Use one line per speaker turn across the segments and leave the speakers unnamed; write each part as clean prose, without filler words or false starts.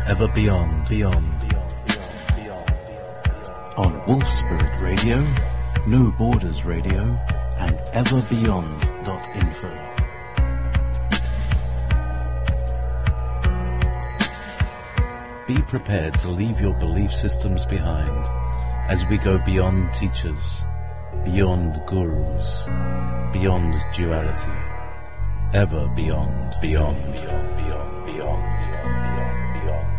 ever beyond, beyond, beyond, beyond, beyond. On Wolf Spirit Radio, No Borders Radio, and everbeyond.info. Be prepared to leave your belief systems behind as we go beyond teachers, beyond gurus, beyond duality, ever beyond, beyond, beyond, beyond, beyond, beyond, beyond, beyond, beyond, beyond.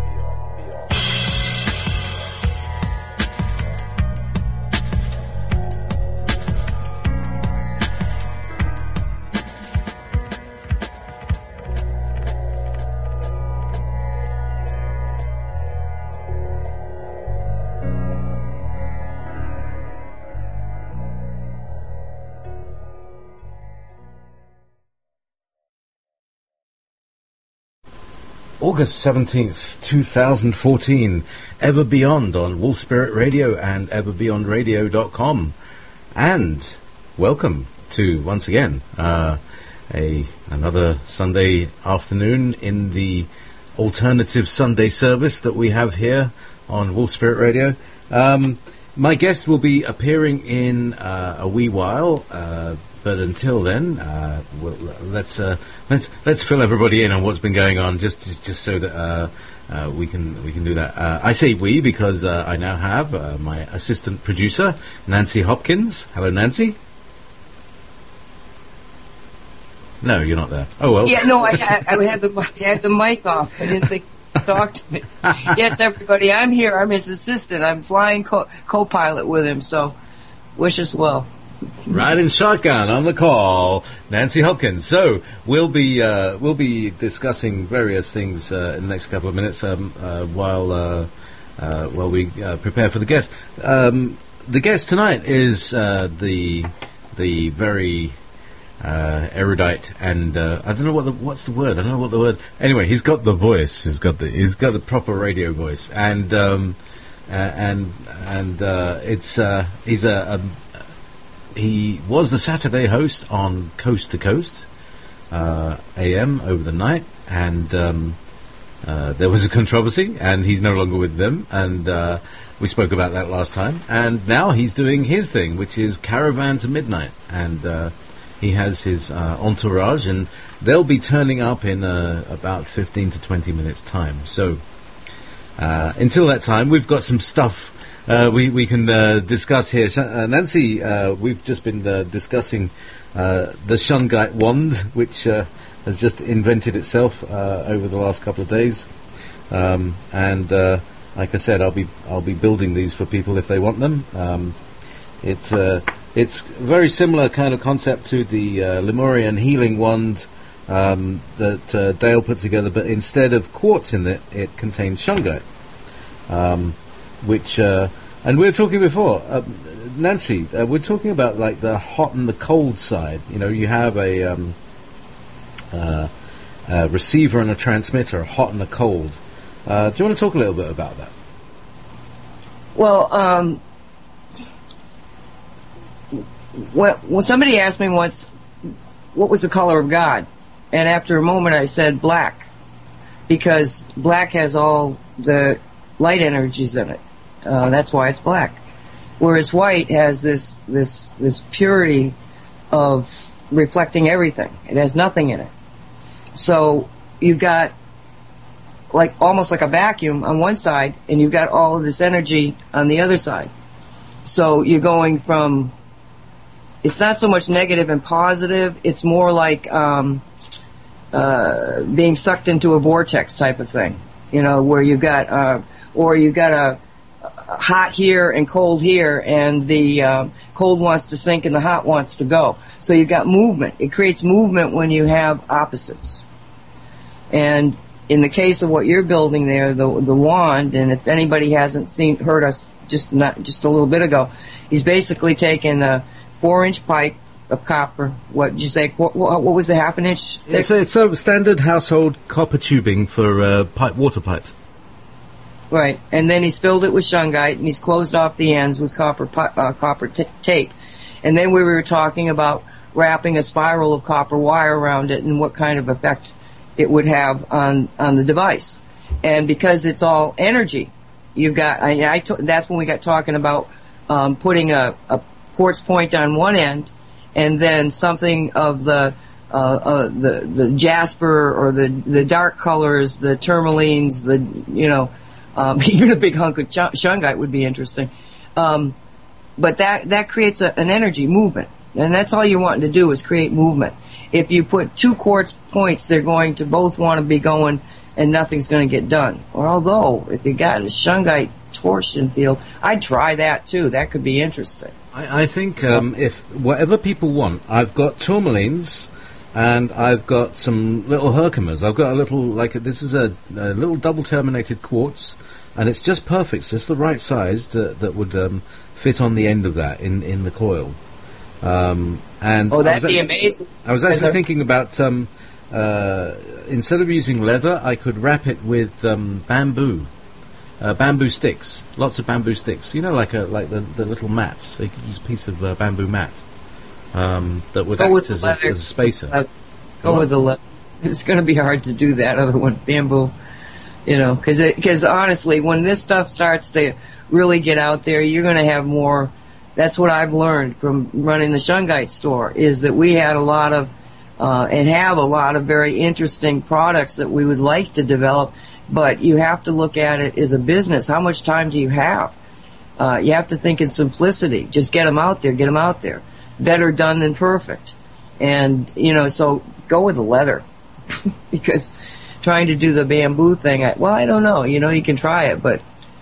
August 17th, 2014, Ever Beyond on Wolf Spirit Radio and everbeyondradio.com. And welcome to, once again, another Sunday afternoon in the alternative Sunday service that we have here on Wolf Spirit Radio. My guest will be appearing in a wee while, but until then, let's fill everybody in on what's been going on, just so that we can do that. I say we because I now have my assistant producer, Nancy Hopkins. Hello, Nancy. No, you're not there. Oh well.
Yeah, no, I had the mic off. I didn't think to talk to me. Yes, everybody, I'm here. I'm his assistant. I'm flying co-pilot with him. So, wish us well.
Riding shotgun on the call, Nancy Hopkins. So we'll be discussing various things in the next couple of minutes while we prepare for the guest. The guest tonight is the very erudite and I don't know what's the word. I don't know what the word. Anyway, he's got the voice. He's got the proper radio voice, and he was the Saturday host on Coast to Coast AM over the night, and there was a controversy, and he's no longer with them, and we spoke about that last time. And now he's doing his thing, which is Caravan to Midnight, and he has his entourage, and they'll be turning up in about 15 to 20 minutes' time. So until that time, we've got some stuff we can discuss here. Nancy, we've just been discussing the Shungite wand, which has just invented itself over the last couple of days, and like I said, I'll be building these for people if they want them. It's a very similar kind of concept to the Lemurian healing wand that Dale put together, but instead of quartz in it contains Shungite. Which and we were talking before, Nancy. We're talking about like the hot and the cold side. You know, you have a receiver and a transmitter, a hot and a cold. Do you want to talk a little bit about that?
Well, when somebody asked me once, what was the color of God, and after a moment I said black, because black has all the light energies in it. That's why it's black. Whereas white has this purity of reflecting everything. It has nothing in it. So you've got almost like a vacuum on one side, and you've got all of this energy on the other side. So you're going from, it's not so much negative and positive, it's more like being sucked into a vortex type of thing. You know, where you've got a hot here and cold here, and the cold wants to sink and the hot wants to go. So you've got movement. It creates movement when you have opposites. And in the case of what you're building there, the wand, and if anybody hasn't heard us just a little bit ago, he's basically taken a 4-inch pipe of copper. What did you say? What was the half an inch thick?
It's a standard household copper tubing for water pipes.
Right, and then he's filled it with shungite, and he's closed off the ends with copper tape. And then we were talking about wrapping a spiral of copper wire around it and what kind of effect it would have on the device. And because it's all energy, you've got, that's when we got talking about putting a quartz point on one end, and then something of the jasper or the dark colors, the tourmalines, even a big hunk of shungite would be interesting. But that creates an energy movement, and that's all you're wanting to do is create movement. If you put two quartz points, they're going to both want to be going, and nothing's going to get done. Or although, if you got a shungite torsion field, I'd try that too. That could be interesting.
I think if whatever people want, I've got tourmalines, and I've got some little Herkimas. I've got a little, this is a little double terminated quartz, and it's just perfect. It's just the right size that would fit on the end of that in the coil. And
that'd be amazing.
I was actually thinking about instead of using leather, I could wrap it with bamboo sticks. Lots of bamboo sticks. Like the little mats. So you could use a piece of bamboo mat that would act as a spacer.
Go with the leather. It's going to be hard to do that other one, bamboo. Because honestly, when this stuff starts to really get out there, you're going to have more. That's what I've learned from running the shungite store, is that we had a lot of and have a lot of very interesting products that we would like to develop, but you have to look at it as a business. How much time do you have? You have to think in simplicity. Just get them out there. Better done than perfect. And, so go with the leather. Because trying to do the bamboo thing, I don't know. You can try it, but...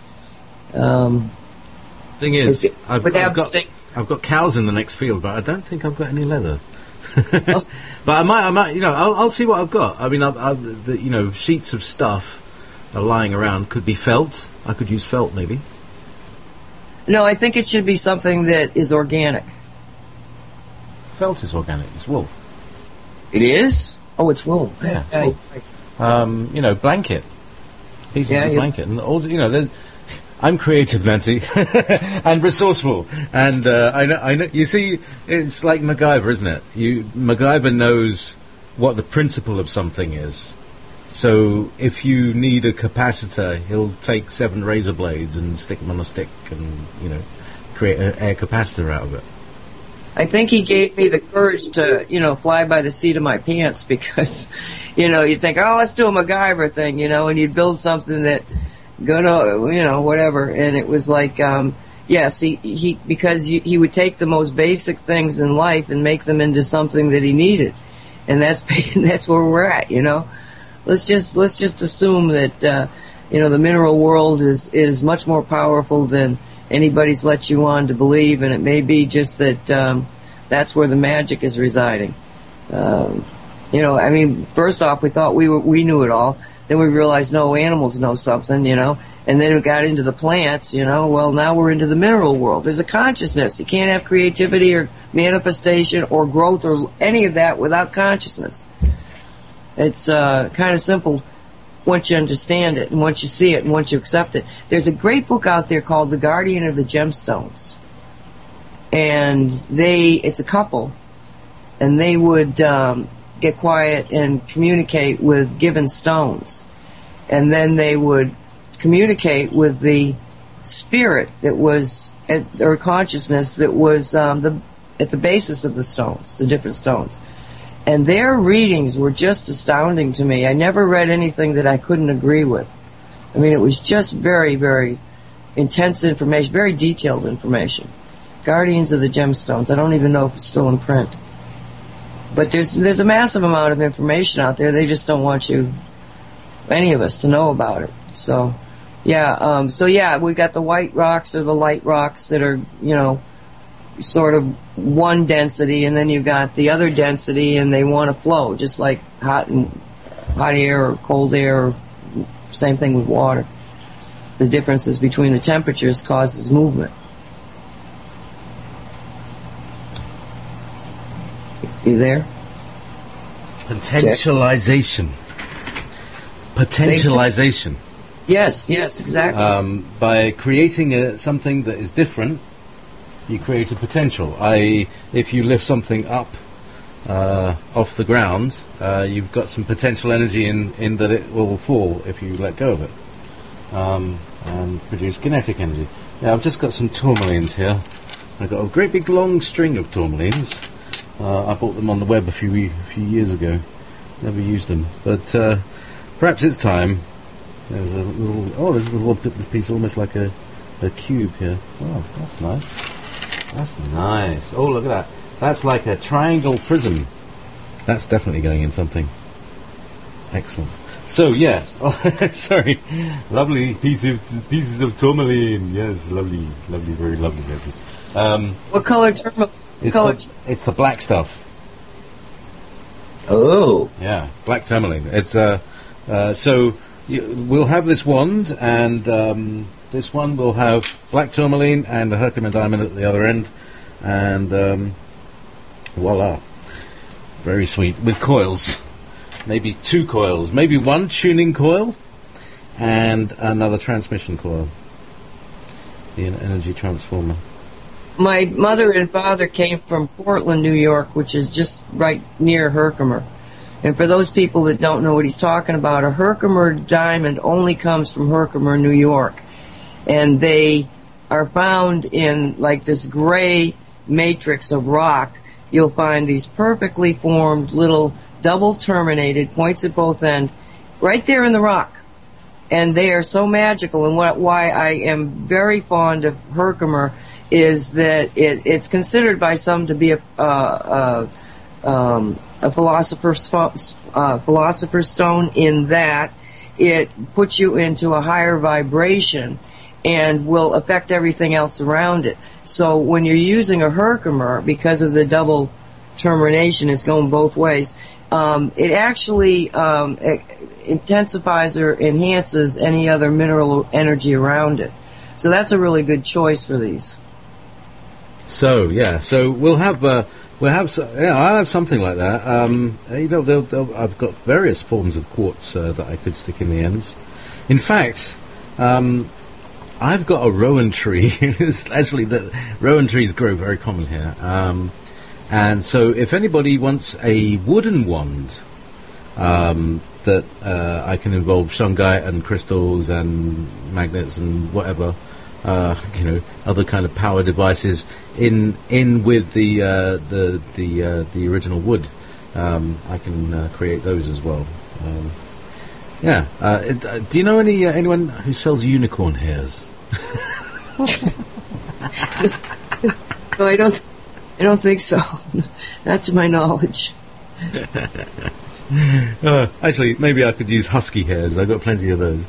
Thing is, I've got cows in the next field, but I don't think I've got any leather.
Oh.
But I might, I'll see what I've got. I mean, sheets of stuff are lying around. Could be felt. I could use felt, maybe.
No, I think it should be something that is organic.
Felt is organic. It's wool.
It is? Oh, it's wool.
Yeah, it's wool. Blanket. Pieces of blanket. And also, there's... I'm creative, Nancy, and resourceful, and I know. You see, it's like MacGyver, isn't it? MacGyver knows what the principle of something is. So if you need a capacitor, he'll take 7 razor blades and stick them on a stick, and create an air capacitor out of it.
I think he gave me the courage to, fly by the seat of my pants, because, you'd think, oh, let's do a MacGyver thing, and you'd build something that. Whatever. And it was like, yes, because he would take the most basic things in life and make them into something that he needed. And that's where we're at, Let's just assume that, the mineral world is much more powerful than anybody's let you on to believe. And it may be just that, that's where the magic is residing. First off, we thought we knew it all. Then we realized, no, animals know something, and then we got into the plants, well, now we're into the mineral world. There's a consciousness. You can't have creativity or manifestation or growth or any of that without consciousness. It's kind of simple once you understand it and once you see it and once you accept it. There's a great book out there called The Guardian of the Gemstones. And it's a couple, and they would... get quiet and communicate with given stones. And then they would communicate with the spirit that was, or consciousness that was at the basis of the stones, the different stones. And their readings were just astounding to me. I never read anything that I couldn't agree with. I mean, it was just very, very intense information, very detailed information. Guardians of the Gemstones. I don't even know if it's still in print. But there's a massive amount of information out there. They just don't want any of us, to know about it. So, we've got the white rocks or the light rocks that are, sort of one density, and then you've got the other density, and they want to flow, just like hot air or cold air, or same thing with water. The differences between the temperatures causes movement. You there?
Potentialization. Potentialization.
Yes, exactly.
By creating something that is different, you create a potential. If you lift something up off the ground, you've got some potential energy in that it will fall if you let go of it, and produce kinetic energy. Yeah, I've just got some tourmalines here. I've got a great big long string of tourmalines. I bought them on the web a few years ago. Never used them, but perhaps it's time. There's a little piece, almost like a cube here. Oh, that's nice. That's nice. Oh, look at that. That's like a triangle prism. That's definitely going in something. Excellent. So yeah, sorry, lovely pieces of tourmaline. Yes, lovely, very lovely.
What color tourmaline?
It's the black stuff.
Oh.
Yeah, black tourmaline. It's so we'll have this wand, and this one will have black tourmaline and a Herkimer diamond at the other end, and voila, very sweet, with coils. Maybe 2 coils, maybe 1 tuning coil and another transmission coil. Be an energy transformer.
My mother and father came from Portland, New York, which is just right near Herkimer. And for those people that don't know what he's talking about, a Herkimer diamond only comes from Herkimer, New York. And they are found in like this gray matrix of rock. You'll find these perfectly formed little double terminated points at both ends right there in the rock. And they are so magical. And why I am very fond of Herkimer is that it's considered by some to be a philosopher's stone, in that it puts you into a higher vibration and will affect everything else around it. So when you're using a Herkimer, because of the double termination, it's going both ways, it actually intensifies or enhances any other mineral energy around it. So that's a really good choice for these.
So yeah, so I'll have something like that. I've got various forms of quartz that I could stick in the ends. In fact, I've got a rowan tree. Actually, the rowan trees grow very common here. And so if anybody wants a wooden wand that I can involve shungite and crystals and magnets and whatever, other kind of power devices in with the original wood, I can create those as well. Do you know anyone who sells unicorn hairs?
No, I don't think so. Not to my knowledge.
Actually, maybe I could use husky hairs. I've got plenty of those.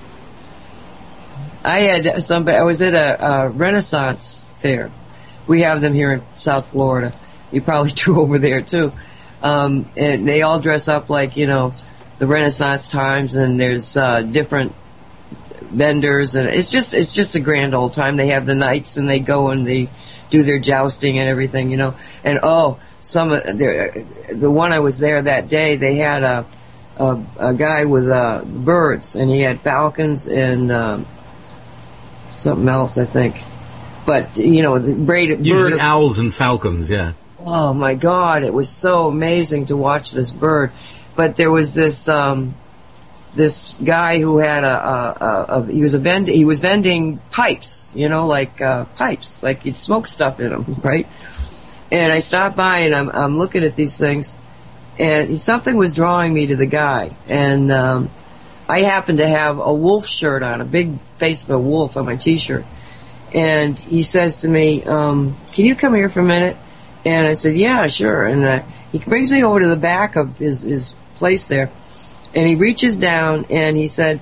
I
was at a Renaissance fair. We have them here in South Florida. You probably do over there too. And they all dress up like, the Renaissance times, and there's different vendors, and it's just a grand old time. They have the knights, and they go and they do their jousting and everything, and the one I was there that day, they had a guy with birds, and he had falcons and something else, I think. But the braided
usually
bird,
owls and falcons, yeah.
Oh my God, it was so amazing to watch this bird. But there was this this guy who had he was vending pipes, pipes, like you'd smoke stuff in them, right? And I stopped by, and I'm looking at these things, and something was drawing me to the guy, and I happened to have a wolf shirt on, a big face of a wolf on my T-shirt, and he says to me, "Can you come here for a minute?" And I said, "Yeah, sure." And he brings me over to the back of his place there, and he reaches down and he said,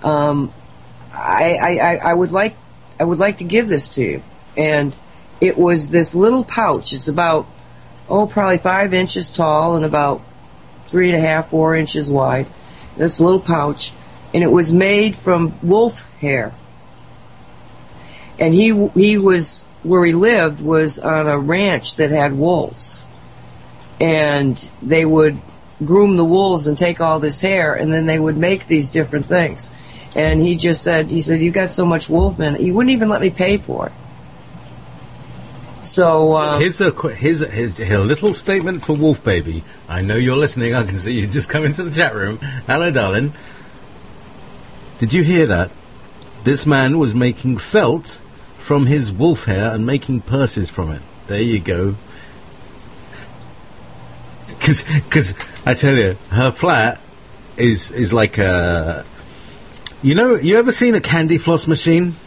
I would like to give this to you. And it was this little pouch. It's about, probably 5 inches tall and about 3.5, 4 inches wide. This little pouch. And it was made from wolf hair. And he was, where he lived was on a ranch that had wolves. And they would groom the wolves and take all this hair, and then they would make these different things. And he said, "You got so much wolf in it." He wouldn't even let me pay for it. So
Here's a little statement for Wolf Baby. I know you're listening. I can see you just come into the chat room. Hello, darling. Did you hear that? This man was making felt from his wolf hair and making purses from it. There you go. Because I tell you, her flat is like a... You ever seen a candy floss machine?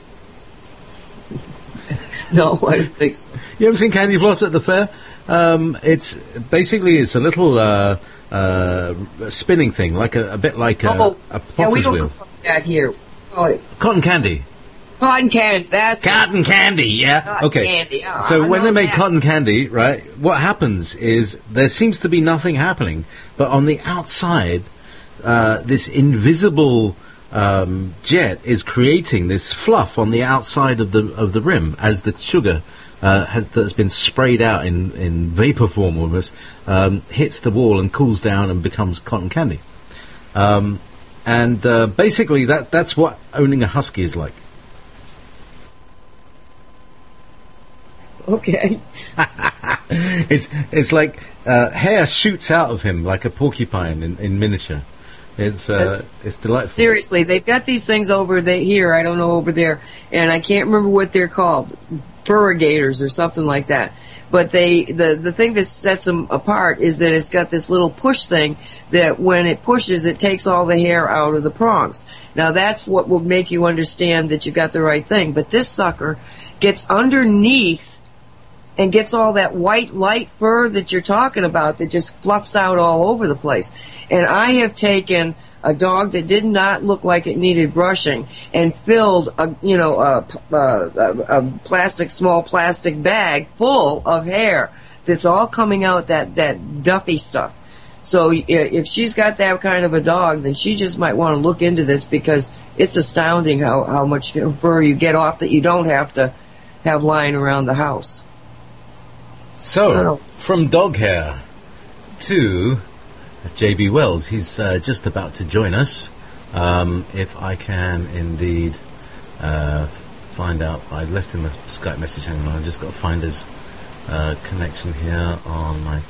no, I don't think so.
You ever seen candy floss at the fair? It's a little spinning thing, like a bit like a potter's
we don't
wheel.
call it that here.
Cotton candy.
Cotton candy. That's
cotton candy. Yeah.
Cotton
Okay.
candy. Oh,
So
I
when
know
they make
that.
cotton candy, right? What happens is there seems to be nothing happening, but on the outside, this invisible jet is creating this fluff on the outside of the rim as the sugar that's been sprayed out in vapor form almost hits the wall and cools down and becomes cotton candy. Basically that's what owning a husky is like.
Okay.
It's like hair shoots out of him like a porcupine in miniature. It's delightful.
Seriously, they've got these things over here. I don't know over there, and I can't remember what they're called, purrigators or something like that. But the thing that sets them apart is that it's got this little push thing that when it pushes, it takes all the hair out of the prongs. Now that's what will make you understand that you got the right thing. But this sucker gets underneath and gets all that white light fur that you're talking about that just fluffs out all over the place. And I have taken a dog that did not look like it needed brushing and filled a small plastic bag full of hair that's all coming out that Duffy stuff. So if she's got that kind of a dog, then she just might want to look into this, because it's astounding how much fur you get off that you don't have to have lying around the house.
So, from dog hair to J.B. Wells. He's just about to join us. If I can indeed find out, I left him a Skype message. Hang on, I just got to find his connection here on my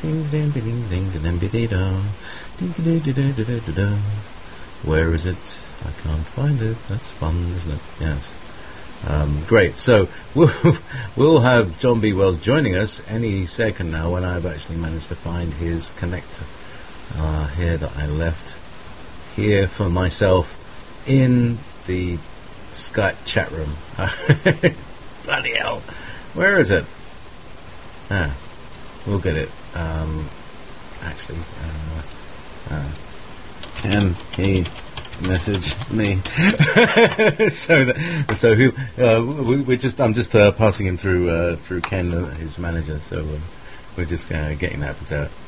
Where is it? I can't find it. That's fun, isn't it? Yes. Great. So we'll have John B. Wells joining us any second now, when I've actually managed to find his connector here that I left here for myself in the Skype chat room. Bloody hell. Where is it? We'll get it. Actually, can he message me? I'm just passing him through Ken, his manager. So we're just getting that put out.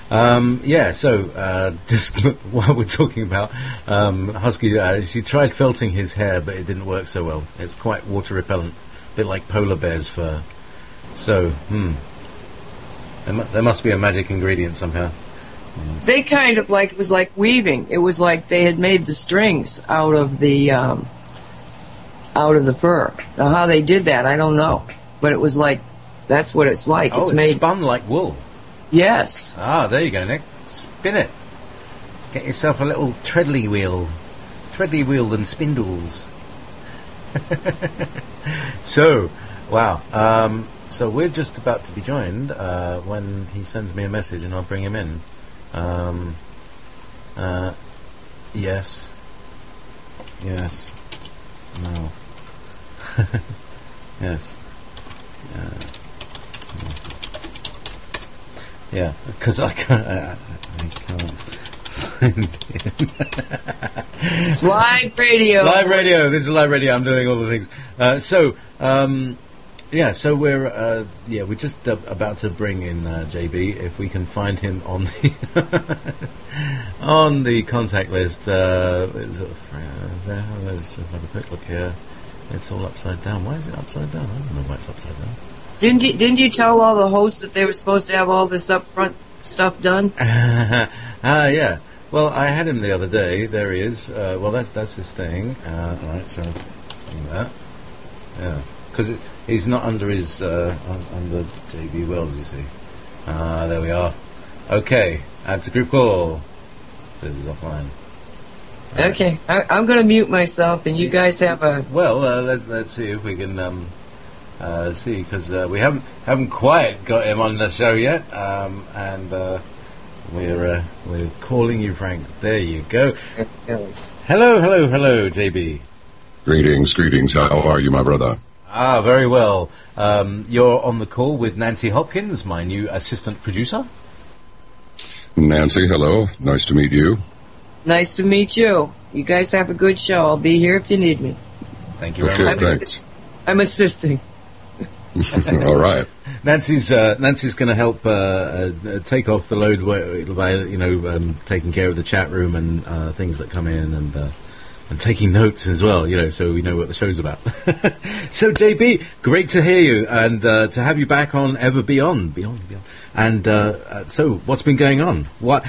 Just while we're talking about Husky, she tried felting his hair, but it didn't work so well. It's quite water repellent, a bit like polar bear's fur. So, there must be a magic ingredient somehow.
They kind of it was like weaving. It was like they had made the strings out of the fur. Now, how they did that, I don't know. But it was like, that's what it's like.
Oh, it's
made
spun like wool.
Yes.
Ah, there you go, Nick. Spin it. Get yourself a little treadly wheel. Treadly wheel and spindles. So, wow. So we're just about to be joined when he sends me a message, and I'll bring him in. Yes. Yes. No. Yes. Yeah, because I can't find him.
It's live radio.
Live radio. This is live radio. I'm doing all the things. So we're we're just about to bring in JB, if we can find him on the on the contact list. Let's just have a quick look here. It's all upside down. Why is it upside down? I don't know why it's upside down.
Didn't you tell all the hosts that they were supposed to have all this upfront stuff done?
Yeah. Well, I had him the other day. There he is. Well, that's his thing. All right, so that. Yeah. because he's not under his under JB Wells, you see. There we are. Okay, add to group call. Says he's offline.
Okay, I'm going to mute myself, and you guys have a...
Well, let's see if we can see, because we haven't quite got him on the show yet, and we're calling you, Frank. There you go. Hello, JB.
Greetings. How are you, my brother?
Very well. You're on the call with Nancy Hopkins, my new assistant producer.
Nancy, hello. Nice to meet you.
Nice to meet you. You guys have a good show. I'll be here if you need me.
Thank you very much.
Thanks.
I'm assisting.
All right.
Nancy's going to help take off the load by taking care of the chat room and things that come in and taking notes as well, so we know what the show's about. So, JB, great to hear you and to have you back on Ever Beyond. And so, what's been going on? What?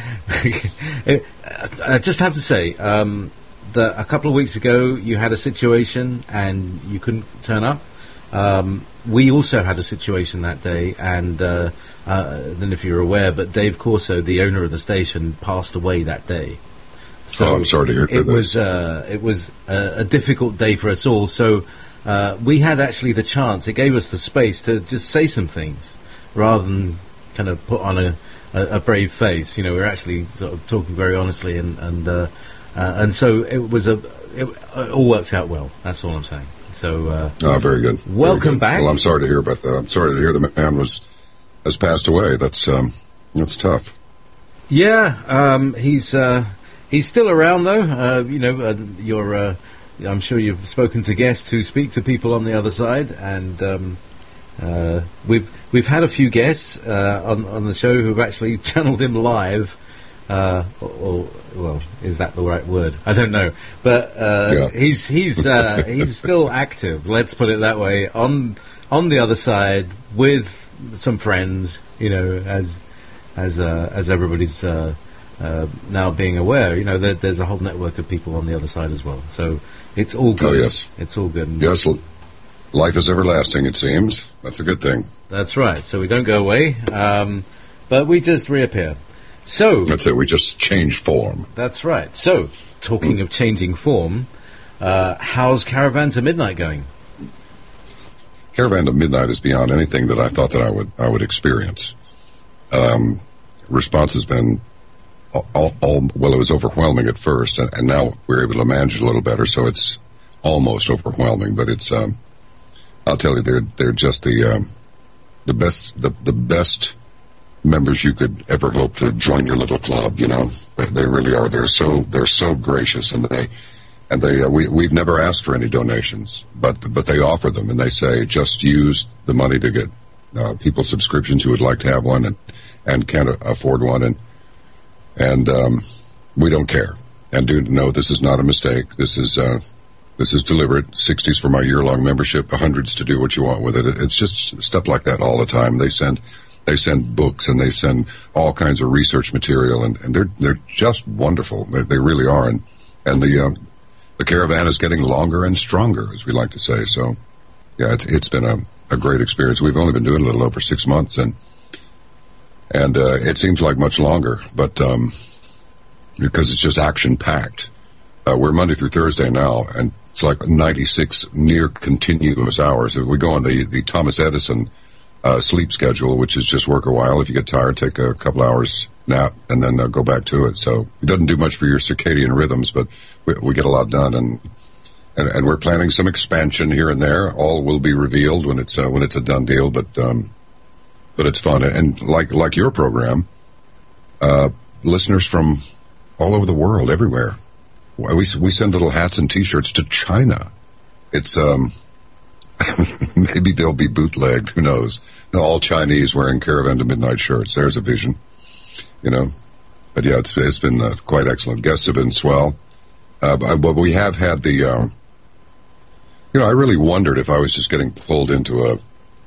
I just have to say that a couple of weeks ago you had a situation and you couldn't turn up. We also had a situation that day, and I don't know if you're aware, but Dave Corso, the owner of the station, passed away that day. So
I'm sorry to hear this.
It was a difficult day for us all. So we had actually the chance. It gave us the space to just say some things rather than kind of put on a brave face. We're actually sort of talking very honestly, and so it all worked out well. That's all I'm saying. So
very good.
Welcome back.
Well, I'm sorry to hear about that. I'm sorry to hear the man has passed away. That's tough.
Yeah, he's still around though. I'm sure you've spoken to guests who speak to people on the other side, and we've had a few guests on the show who've actually channeled him live. Well, is that the right word? I don't know, but he's still active. Let's put it that way. On the other side with some friends, as everybody's now being aware. There's a whole network of people on the other side as well. So it's all good.
Oh yes,
it's all good.
Yes, life is everlasting. It seems that's a good thing.
That's right. So we don't go away, but we just reappear. So
that's it. We just change form.
That's right. So, talking of changing form, how's Caravan to Midnight going?
Caravan to Midnight is beyond anything that I thought that I would experience. Response has been well, it was overwhelming at first, and now we're able to manage it a little better. So it's almost overwhelming, but it's I'll tell you, they're just the best members you could ever hope to join your little club. They really are. They're so gracious, and we've never asked for any donations, but they offer them, and they say just use the money to get people subscriptions who would like to have one and can't afford one, and we don't care. And do know this is not a mistake. This is deliberate. 60s for my year-long membership, 100s to do what you want with it. It's just stuff like that all the time. They send books, and they send all kinds of research material, and they're just wonderful. They really are, and the caravan is getting longer and stronger, as we like to say. So, yeah, it's been a great experience. We've only been doing a little over 6 months, and it seems like much longer, but because it's just action packed. We're Monday through Thursday now, and it's like 96 near continuous hours. We go on the Thomas Edison sleep schedule, which is just work a while. If you get tired, take a couple hours nap, and then go back to it. So it doesn't do much for your circadian rhythms, but we get a lot done, and we're planning some expansion here and there. All will be revealed when it's a done deal, but it's fun. And like your program, listeners from all over the world, everywhere. We send little hats and T-shirts to China. It's maybe they'll be bootlegged. Who knows? All Chinese wearing Caravan to Midnight shirts. There's a vision, But yeah, it's been quite excellent. Guests have been swell. But we have had the. I really wondered if I was just getting pulled into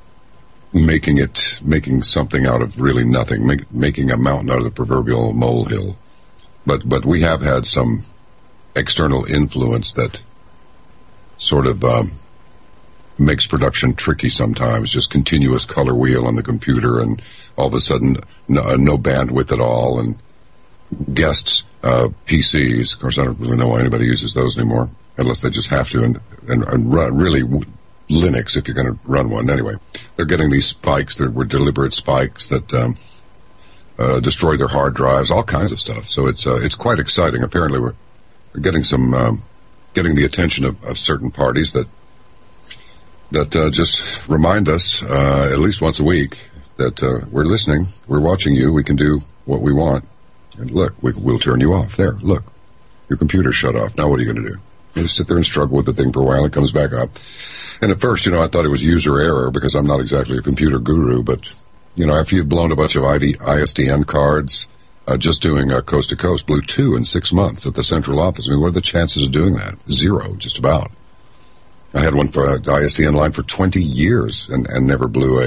making something out of really nothing, making a mountain out of the proverbial molehill. But we have had some external influence that sort of makes production tricky sometimes. Just continuous color wheel on the computer, and all of a sudden no bandwidth at all, and guests PCs. Of course, I don't really know why anybody uses those anymore, unless they just have to, and run really Linux if you're going to run one. Anyway, they're getting these spikes. There were deliberate spikes that destroy their hard drives, all kinds of stuff. So it's quite exciting. Apparently, we're getting getting the attention of certain parties that just remind us at least once a week that we're listening, we're watching you, we can do what we want. And look, we'll turn you off. There, look, your computer's shut off. Now what are you going to do? You just sit there and struggle with the thing for a while. It comes back up. And at first, I thought it was user error because I'm not exactly a computer guru. But, after you've blown a bunch of ISDN cards, just doing Coast to Coast blew 2 in 6 months at the central office. I mean, what are the chances of doing that? 0, just about. I had one for the ISDN line for 20 years and never blew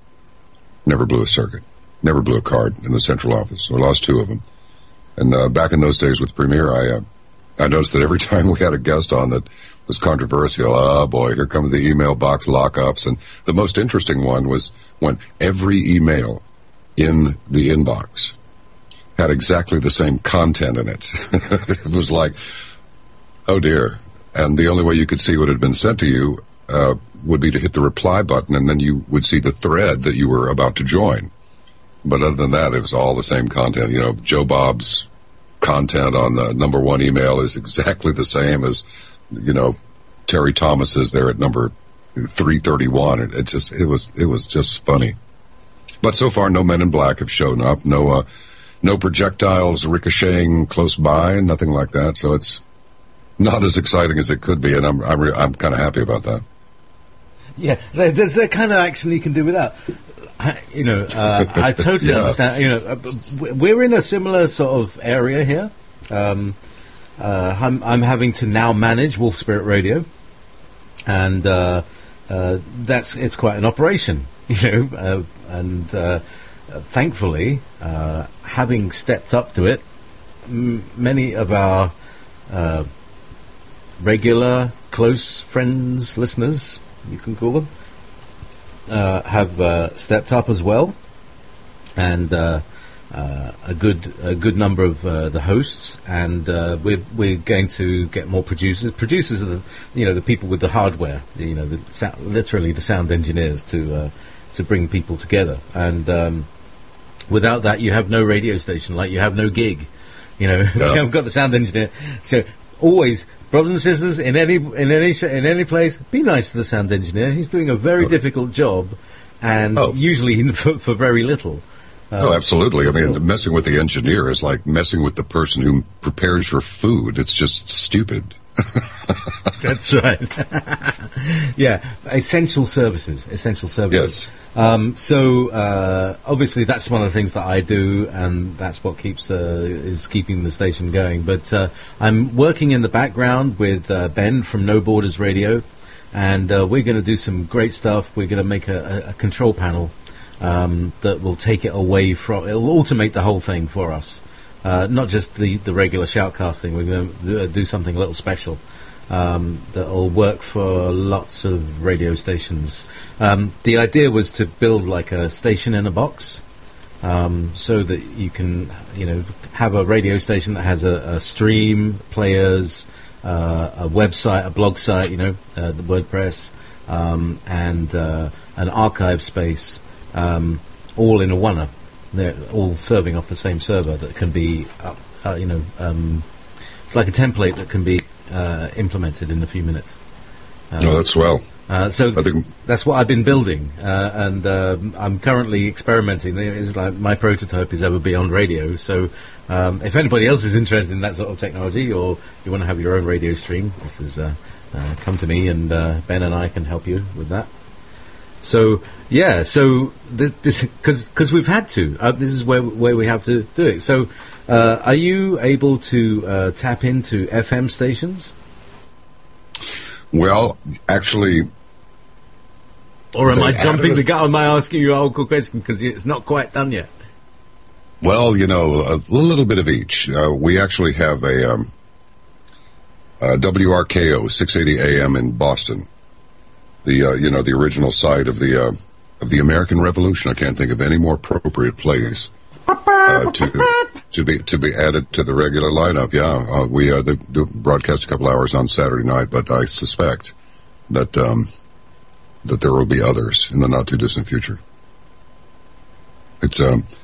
a circuit, never blew a card in the central office. So I lost 2 of them. And back in those days with Premiere, I noticed that every time we had a guest on that was controversial, oh boy, here come the email box lockups. And the most interesting one was when every email in the inbox had exactly the same content in it. It was like, oh dear. And the only way you could see what had been sent to you would be to hit the reply button, and then you would see the thread that you were about to join. But other than that, it was all the same content. Joe Bob's content on the number 1 email is exactly the same as, Terry Thomas's there at number 331. It was just funny. But so far, no Men in Black have shown up. No projectiles ricocheting close by, nothing like that. So it's not as exciting as it could be, and I'm kind of happy about that.
Yeah, there's that kind of action you can do without. I totally understand. We're in a similar sort of area here. I'm having to now manage Wolf Spirit Radio, and it's quite an operation, and thankfully, having stepped up to it, many of our regular, close friends, listeners, you can call them, have stepped up as well, and a good number of the hosts, and we're going to get more producers. Producers are the people with the hardware, literally the sound engineers to bring people together. And without that, you have no radio station, like you have no gig. You haven't got the sound engineer. So always, brothers and sisters, in any place, be nice to the sound engineer. He's doing a very difficult job, and usually for very little.
Absolutely. I mean, messing with the engineer is like messing with the person who prepares your food. It's just stupid.
That's right. Yeah, essential services. Yes. So obviously that's one of the things that I do, and that's what is keeping the station going. But I'm working in the background with Ben from No Borders Radio, and we're going to do some great stuff. We're going to make a control panel that will take it away from. It'll automate the whole thing for us. Not just the regular shoutcasting. We're going to do something a little special that will work for lots of radio stations. The idea was to build like a station in a box, so that you can, have a radio station that has a stream, players, a website, a blog site, the WordPress, and an archive space, all in a one-up. They're all serving off the same server that can be, it's like a template that can be implemented in a few minutes.
That's swell.
So that's what I've been building, and I'm currently experimenting. It's like my prototype is ever beyond radio. So if anybody else is interested in that sort of technology, or you want to have your own radio stream, this is come to me, and Ben and I can help you with that. So this because we've had to. This is where we have to do it. So, are you able to tap into FM stations?
Well, actually,
or am I jumping the gun? Am I asking you a awkward question because it's not quite done yet?
Well, a little bit of each. We actually have a WRKO 680 AM in Boston. the original site of the American Revolution. I can't think of any more appropriate place to be added to the regular lineup. Yeah, we they do broadcast a couple hours on Saturday night, but I suspect that that there will be others in the not too distant future. It's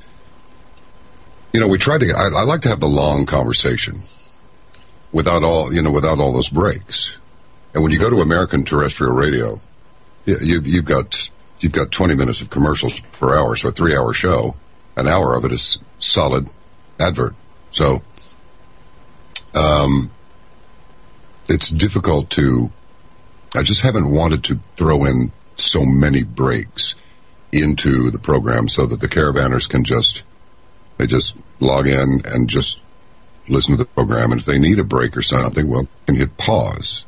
we try to. I like to have the long conversation without all those breaks. And when you go to American terrestrial radio, you've got 20 minutes of commercials per hour, so a 3-hour show. An hour of it is solid advert. So, it's difficult I just haven't wanted to throw in so many breaks into the program so that the caravanners can just log in and just listen to the program. And if they need a break or something, well, they can hit pause.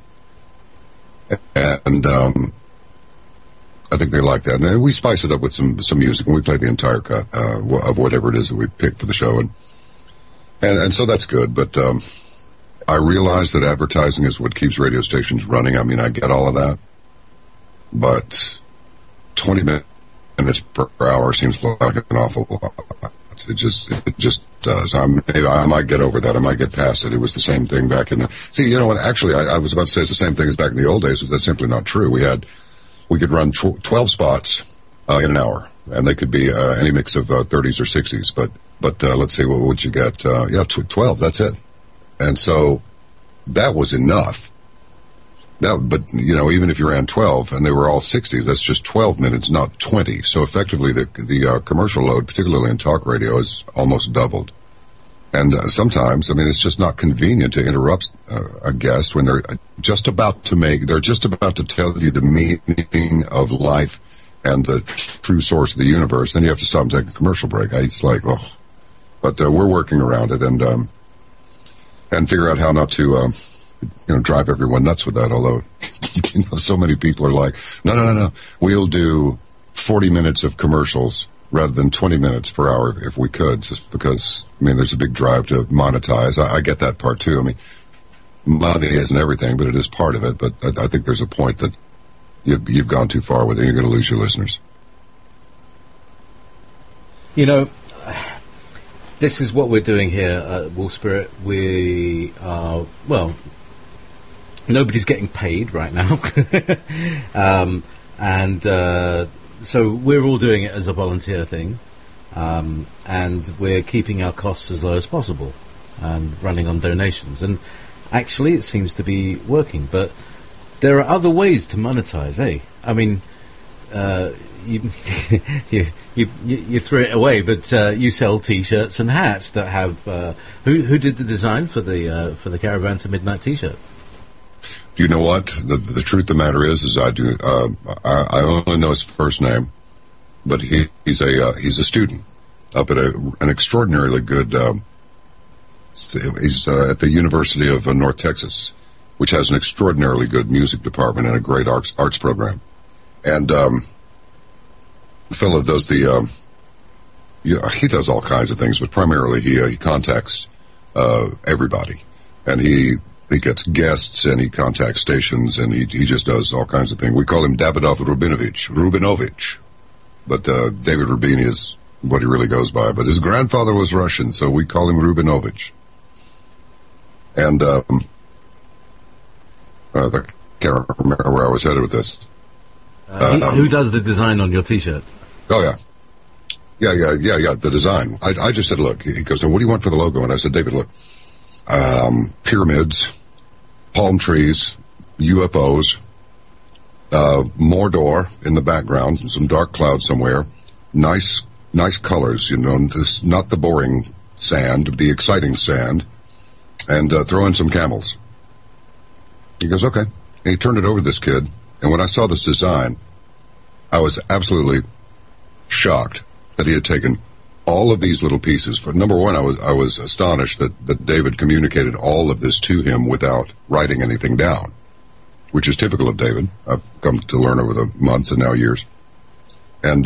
And, I think they like that. And we spice it up with some music, and we play the entire cut, of whatever it is that we pick for the show. And so that's good. But, I realize that advertising is what keeps radio stations running. I mean, I get all of that. But 20 minutes per hour seems like an awful lot. It just does. I might get over that. I might get past it. It was the same thing back in actually, I was about to say it's the same thing as back in the old days, but that's simply not true. We could run 12 spots, in an hour, and they could be, any mix of, 30s or 60s, but let's see, what would you get? 12, that's it. And so, that was enough. But even if you ran 12 and they were all 60s, that's just 12 minutes, not 20. So effectively, the commercial load, particularly in talk radio, is almost doubled. And sometimes, it's just not convenient to interrupt a guest when they're just about to tell you the meaning of life and the true source of the universe. Then you have to stop and take a commercial break. It's like, but we're working around it and figure out how not to drive everyone nuts with that. Although so many people are like, no, we'll do 40 minutes of commercials rather than 20 minutes per hour if we could, just because, there's a big drive to monetize. I get that part too. Money isn't everything, but it is part of it. But I think there's a point that you've gone too far with it. You're going to lose your listeners.
This is what we're doing here at Wolf Spirit. We are, nobody's getting paid right now. So we're all doing it as a volunteer thing, and we're keeping our costs as low as possible and running on donations. And actually, it seems to be working. But there are other ways to monetize, eh? You threw it away, but you sell T-shirts and hats that have. Who did the design for the Caravan to Midnight T-shirt?
You know what? The truth of the matter is I do. I only know his first name, but he's a student up at an extraordinarily good. He's at the University of North Texas, which has an extraordinarily good music department and a great arts program. And the fellow does he does all kinds of things, but primarily he contacts everybody, and he gets guests and he contacts stations, and he just does all kinds of things. We call him Davidov Rubinovich, but David Rubini is what he really goes by. But his grandfather was Russian, so we call him Rubinovich. And I can't remember where I was headed with this.
Who does the design on your T-shirt?
Oh yeah, the design. I just said, look. He goes, now what do you want for the logo? And I said, David, look, pyramids, palm trees, UFOs, Mordor in the background, and some dark clouds somewhere, nice colors, not the boring sand, the exciting sand, and throw in some camels. He goes, okay. And he turned it over to this kid, and when I saw this design, I was absolutely shocked that he had taken all of these little pieces. For number one, I was astonished that David communicated all of this to him without writing anything down, which is typical of David. I've come to learn over the months and now years. And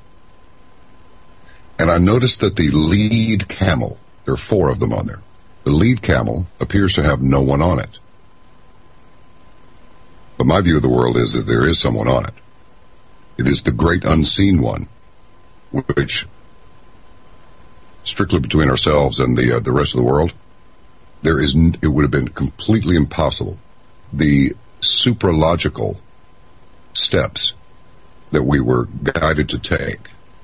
I noticed that the lead camel, there are 4 of them on there, the lead camel appears to have no one on it. But my view of the world is that there is someone on it. It is the great unseen one, which, strictly between ourselves and the rest of the world, it would have been completely impossible. The supralogical steps that we were guided to take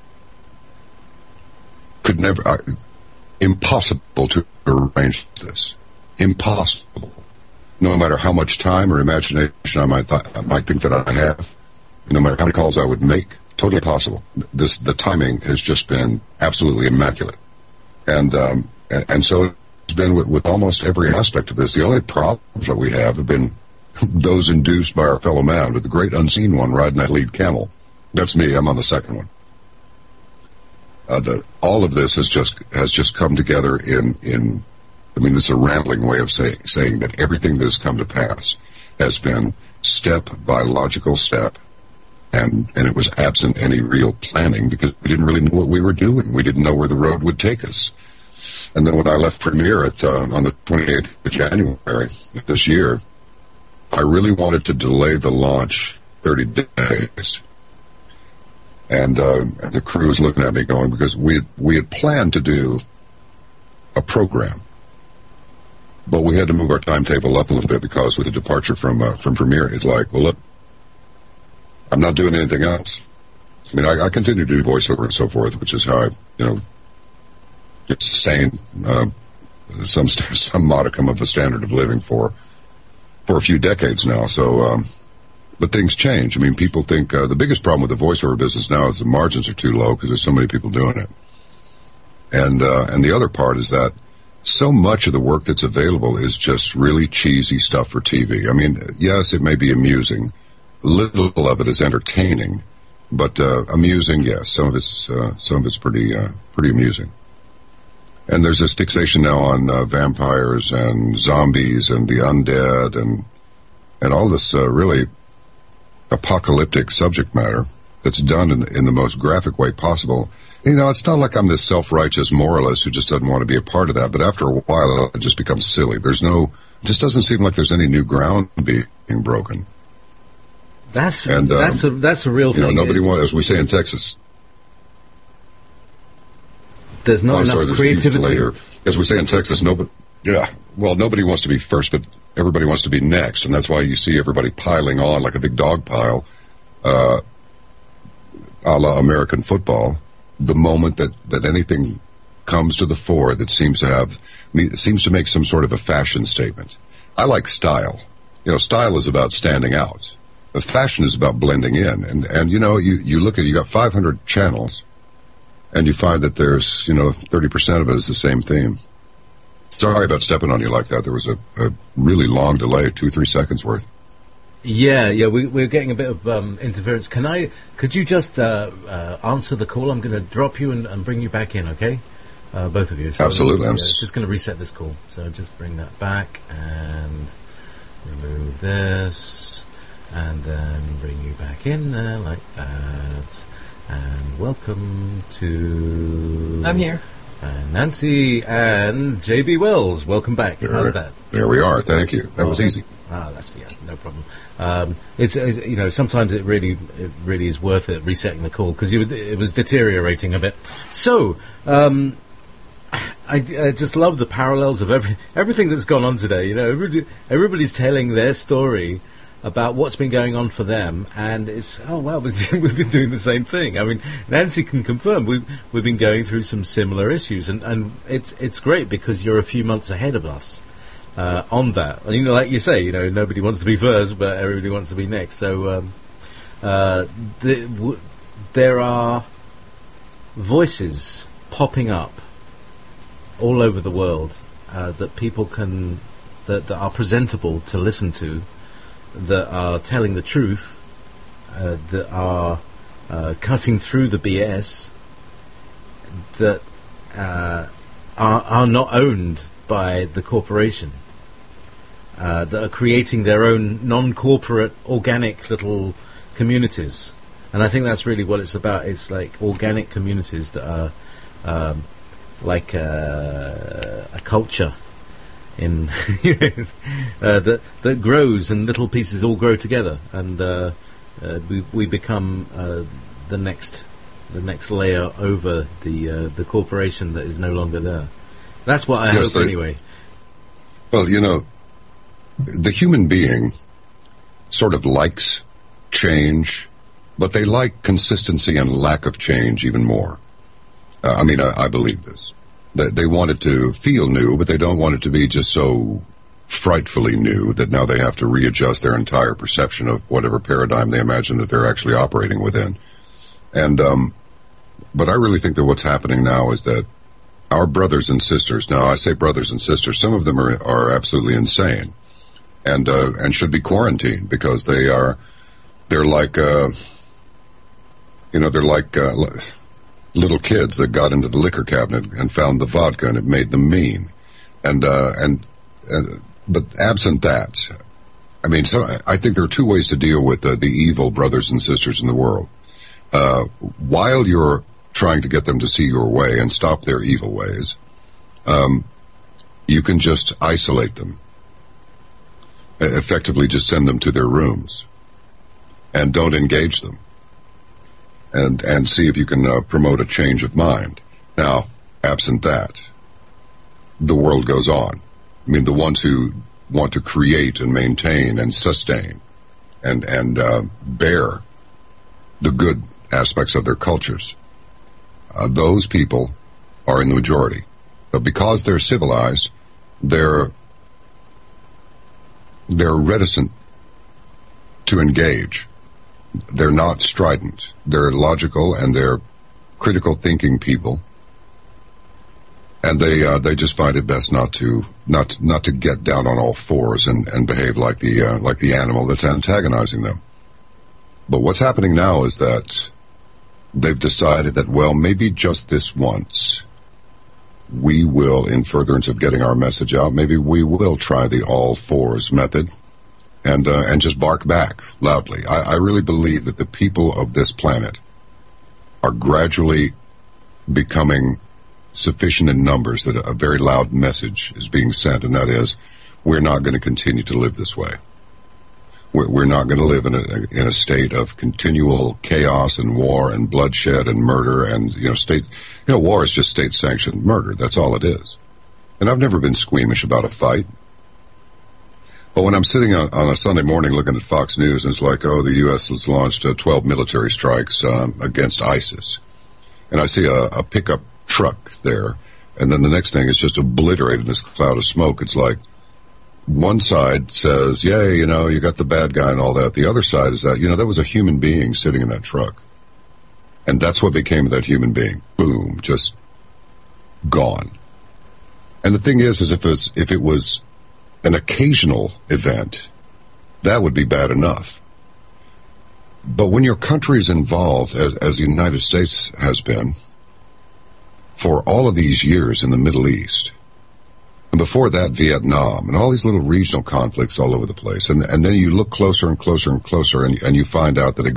could never, impossible to arrange this. Impossible. No matter how much time or imagination I might think that I have, no matter how many calls I would make, totally impossible. The timing has just been absolutely immaculate. And so it's been with almost every aspect of this. The only problems that we have been those induced by our fellow man, with the great unseen one riding that lead camel. That's me. I'm on the second one. All of this has just come together in I mean, this is a rambling way of saying that everything that has come to pass has been step by logical step, and it was absent any real planning because we didn't really know what we were doing. We didn't know where the road would take us. And then when I left Premiere on the 28th of January of this year, I really wanted to delay the launch 30 days. And the crew was looking at me going, because we had planned to do a program, but we had to move our timetable up a little bit because with the departure from Premiere, it's like, well, look, I'm not doing anything else. I mean, I continue to do voiceover and so forth, which is how I, it's sustain some modicum of a standard of living for a few decades now. So, but things change. I mean, people think the biggest problem with the voiceover business now is the margins are too low because there's so many people doing it. And the other part is that so much of the work that's available is just really cheesy stuff for TV. I mean, yes, it may be amusing. Little of it is entertaining, but amusing, yes. Some of it's pretty amusing. And there's this fixation now on vampires and zombies and the undead and all this really apocalyptic subject matter that's done in the most graphic way possible. It's not like I'm this self-righteous moralist who just doesn't want to be a part of that, but after a while it just becomes silly. It just doesn't seem like there's any new ground being broken.
That's a real thing.
Nobody wants, as we say in Texas.
There's not enough creativity.
As we say in Texas, nobody wants to be first, but everybody wants to be next, and that's why you see everybody piling on like a big dog pile, a la American football. The moment that anything comes to the fore that seems to make some sort of a fashion statement. I like style. Style is about standing out. The fashion is about blending in. And you look at, you got 500 channels, and you find that there's, 30% of it is the same theme. Sorry about stepping on you like that. There was a really long delay, 2-3 seconds worth. Yeah,
we're getting a bit of interference. Could you just answer the call? I'm going to drop you and bring you back in, okay? Both of you. So
absolutely.
I'm just going to reset this call. So just bring that back and remove this, and then bring you back in there like that. And welcome to...
I'm here.
Nancy and JB Wells. Welcome back. How's that?
There we are. Thank you. That was easy.
That's no problem. It's sometimes it really is worth it resetting the call because it was deteriorating a bit. So I just love the parallels of everything that's gone on today. Everybody's telling their story about what's been going on for them, and it's we've been doing the same thing. I mean, Nancy can confirm we've been going through some similar issues, and it's great because you're a few months ahead of us on that. And like you say, nobody wants to be first, but everybody wants to be next. So there are voices popping up all over the world that people that are presentable to listen to, that are telling the truth, that are cutting through the BS, that are not owned by the corporation, that are creating their own non-corporate, organic little communities. And I think that's really what it's about. It's like organic communities that are like a culture that grows, and little pieces all grow together, and we become the next layer over the corporation that is no longer there. That's what I hope anyway.
Well, the human being sort of likes change, but they like consistency and lack of change even more. I believe this. They want it to feel new, but they don't want it to be just so frightfully new that now they have to readjust their entire perception of whatever paradigm they imagine that they're actually operating within. And, but I really think that what's happening now is that our brothers and sisters, now I say brothers and sisters, some of them are absolutely insane and should be quarantined because they're like little kids that got into the liquor cabinet and found the vodka and it made them mean. But absent that, I think there are two ways to deal with the evil brothers and sisters in the world. While you're trying to get them to see your way and stop their evil ways, you can just isolate them. Effectively just send them to their rooms and don't engage them. And see if you can promote a change of mind. Now, absent that, the world goes on. The ones who want to create and maintain and sustain and bear the good aspects of their cultures, those people are in the majority. But because they're civilized, they're reticent to engage. They're not strident. They're logical and they're critical thinking people, and they just find it best not to get down on all fours and behave like the animal that's antagonizing them. But what's happening now is that they've decided that, well, maybe just this once we will, in furtherance of getting our message out, maybe we will try the all fours method. And just bark back loudly. I really believe that the people of this planet are gradually becoming sufficient in numbers that a very loud message is being sent, and that is, we're not going to continue to live this way. We're not going to live in a state of continual chaos and war and bloodshed and murder and war is just state-sanctioned murder. That's all it is. And I've never been squeamish about a fight. But when I'm sitting on a Sunday morning looking at Fox News, and it's like, the U.S. has launched 12 military strikes against ISIS. And I see a pickup truck there, and then the next thing is just obliterated in this cloud of smoke. It's like one side says, yay, you got the bad guy and all that. The other side is that, that was a human being sitting in that truck. And that's what became of that human being. Boom, just gone. And the thing is if it was an occasional event, that would be bad enough. But when your country is involved, as the United States has been, for all of these years in the Middle East, and before that Vietnam, and all these little regional conflicts all over the place, and then you look closer and closer and closer, and you find out that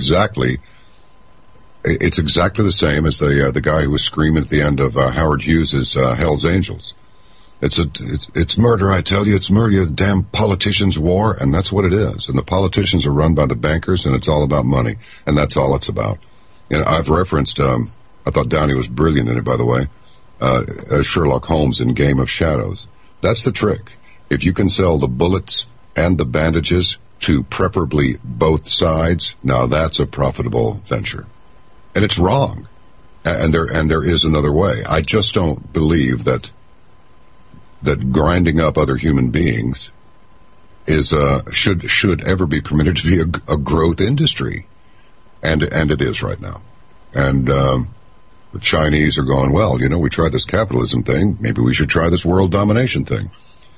it's exactly the same as the guy who was screaming at the end of Howard Hughes's Hell's Angels. It's murder, I tell you, it's murder, the damn politicians' war, and that's what it is. And the politicians are run by the bankers, and it's all about money, and that's all it's about. I've referenced, I thought Downey was brilliant in it, by the way, as Sherlock Holmes in Game of Shadows. That's the trick. If you can sell the bullets and the bandages to preferably both sides, now that's a profitable venture. And it's wrong. And there is another way. I just don't believe that grinding up other human beings is should ever be permitted to be a growth industry, and it is right now. And the Chinese are going, well, we tried this capitalism thing, maybe we should try this world domination thing.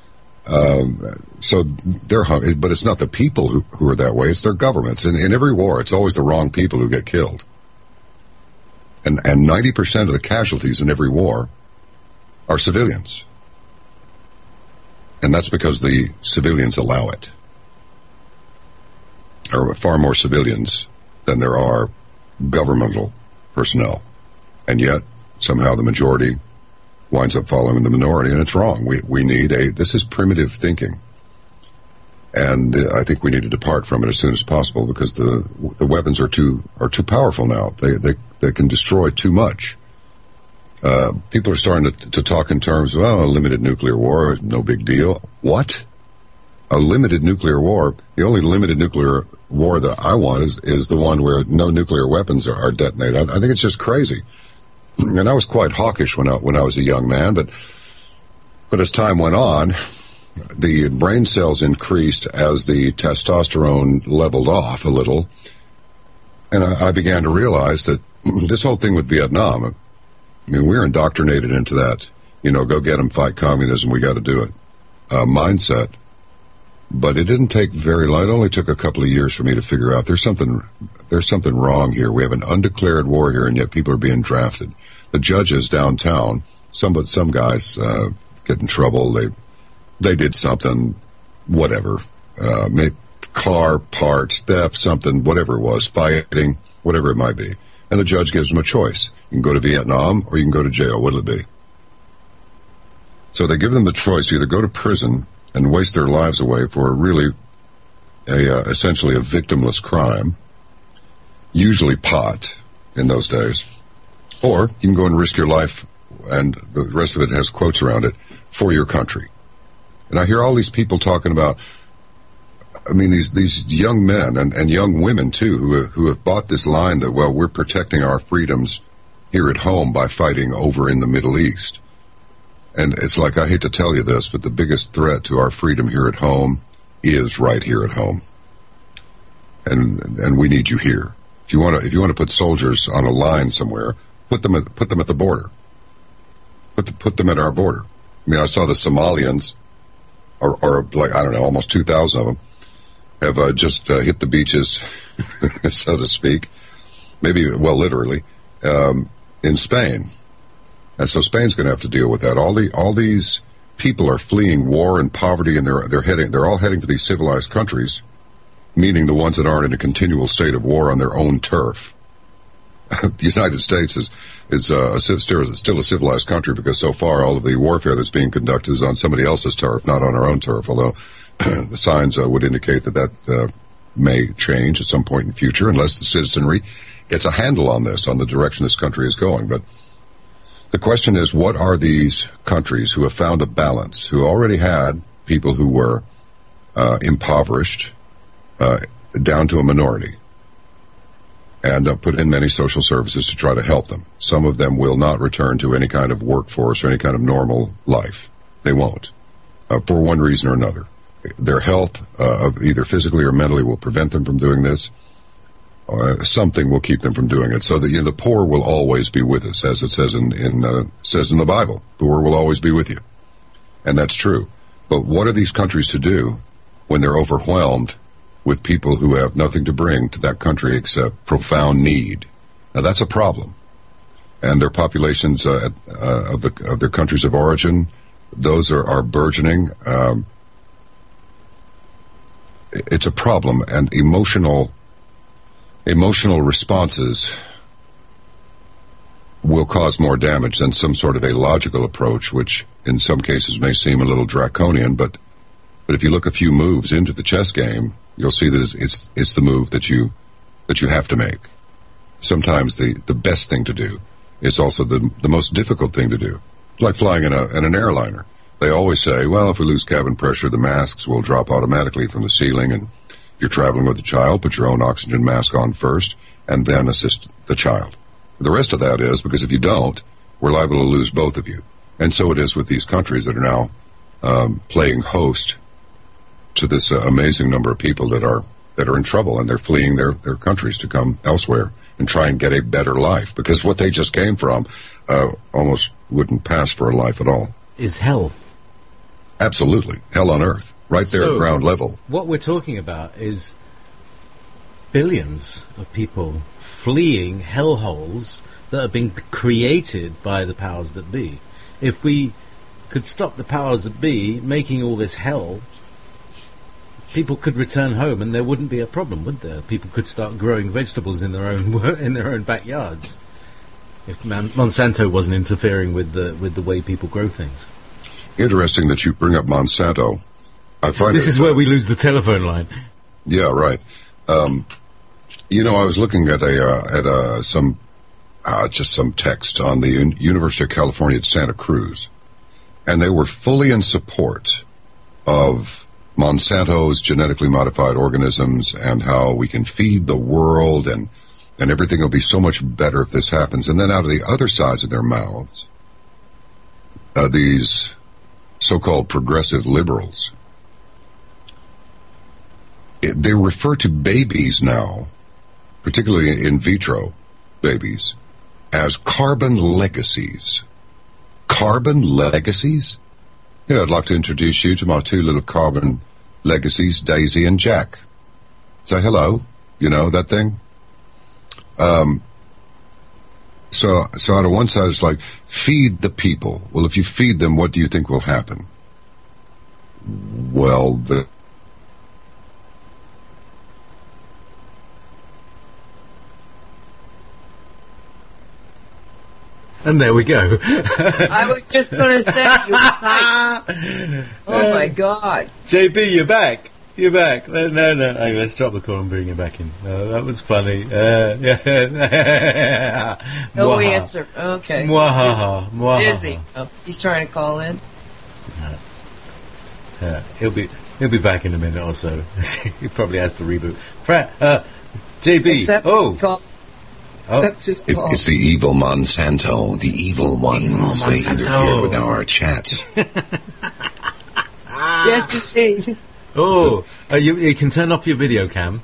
So they're but it's not the people who are that way; it's their governments. In every war, it's always the wrong people who get killed, and 90% of the casualties in every war are civilians. And that's because the civilians allow it. There are far more civilians than there are governmental personnel. And yet, somehow the majority winds up following the minority, and it's wrong. We need this is primitive thinking. And I think we need to depart from it as soon as possible because the weapons are too powerful now. They can destroy too much. People are starting to talk in terms of, a limited nuclear war, no big deal. What? A limited nuclear war? The only limited nuclear war that I want is the one where no nuclear weapons are detonated. I think it's just crazy. And I was quite hawkish when I was a young man, but as time went on, the brain cells increased as the testosterone leveled off a little, and I began to realize that this whole thing with Vietnam, I mean, we're indoctrinated into that, go get them, fight communism, we got to do it, mindset. But it didn't take very long. It only took a couple of years for me to figure out there's something wrong here. We have an undeclared war here, and yet people are being drafted. The judges downtown, some guys get in trouble. They did something, whatever, car, parts, theft, something, whatever it was, fighting, whatever it might be. And the judge gives them a choice. You can go to Vietnam or you can go to jail. What'll it be? So they give them the choice to either go to prison and waste their lives away for essentially a victimless crime, usually pot in those days, or you can go and risk your life, and the rest of it has quotes around it, for your country. And I hear all these people talking about, these young men and young women too, who have bought this line that, well, we're protecting our freedoms here at home by fighting over in the Middle East. And it's like, I hate to tell you this, but the biggest threat to our freedom here at home is right here at home. And we need you here. If you want to put soldiers on a line somewhere, put them at the border. Put them at our border. I saw the Somalians, or like, I don't know, almost 2,000 of them, have just hit the beaches, so to speak, maybe, well, literally, in Spain. And so Spain's going to have to deal with that. All these people are fleeing war and poverty, and they're all heading for these civilized countries, meaning the ones that aren't in a continual state of war on their own turf. The United States is still a civilized country because so far all of the warfare that's being conducted is on somebody else's turf, not on our own turf, although the signs would indicate that may change at some point in the future unless the citizenry gets a handle on this, on the direction this country is going. But the question is, what are these countries who have found a balance, who already had people who were impoverished down to a minority, and put in many social services to try to help them? Some of them will not return to any kind of workforce or any kind of normal life. They won't, for one reason or another. Their health, either physically or mentally, will prevent them from doing this. Something will keep them from doing it. So that the poor will always be with us, as it says in the Bible. Poor will always be with you, and that's true. But what are these countries to do when they're overwhelmed with people who have nothing to bring to that country except profound need? Now that's a problem. And their populations of their countries of origin, those are burgeoning. It's a problem, and emotional responses will cause more damage than some sort of a logical approach, which in some cases may seem a little draconian, but if you look a few moves into the chess game, you'll see that it's the move that you have to make. Sometimes the best thing to do is also the most difficult thing to do. It's like flying in an airliner. They always say, well, if we lose cabin pressure, the masks will drop automatically from the ceiling, and if you're traveling with a child, put your own oxygen mask on first, and then assist the child. The rest of that is, because if you don't, we're liable to lose both of you. And so it is with these countries that are now playing host to this amazing number of people that are in trouble, and they're fleeing their countries to come elsewhere and try and get a better life, because what they just came from almost wouldn't pass for a life at all.
Is hell.
Absolutely. Hell on earth. Right there at ground level.
What we're talking about is billions of people fleeing hellholes that have been created by the powers that be. If we could stop the powers that be making all this hell, people could return home and there wouldn't be a problem, would there? People could start growing vegetables in their own backyards. if Monsanto wasn't interfering with the way people grow things.
Interesting that you bring up Monsanto. I find
this is where we lose the telephone line.
Yeah, right. I was looking at some text on the University of California at Santa Cruz, and they were fully in support of Monsanto's genetically modified organisms and how we can feed the world and everything will be so much better if this happens. And then out of the other sides of their mouths, these so-called progressive liberals, they refer to babies now, particularly in vitro babies, as carbon legacies. Carbon legacies? Yeah, I'd like to introduce you to my two little carbon legacies, Daisy and Jack. Say hello. You know, that thing? So out of one side, it's like, feed the people. Well, if you feed them, what do you think will happen? Well,
And there we go.
I was just going to say, oh my God.
JB, you're back. You're back. No. Hey, let's drop the call and bring you back in. That was funny.
No answer. Okay.
Mwahaha.
Busy. Oh, he's trying to call in.
He'll be back in a minute or so. He probably has to reboot. JB.
Except
it's the evil Monsanto, the evil ones. They interfere with our chat.
Yes, indeed.
Oh, you can turn off your video cam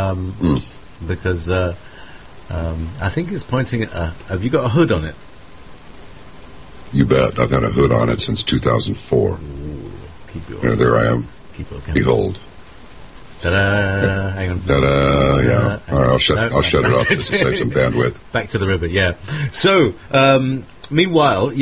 because I think it's pointing at. Have you got a hood on it?
You bet. I've had a hood on it since 2004.
Ooh,
there I am.
Keep looking.
Behold.
Ta-da! Hang on.
Ta-da! Yeah. All right, I'll shut it off just to save some bandwidth.
Back to the river. Yeah. So. Meanwhile,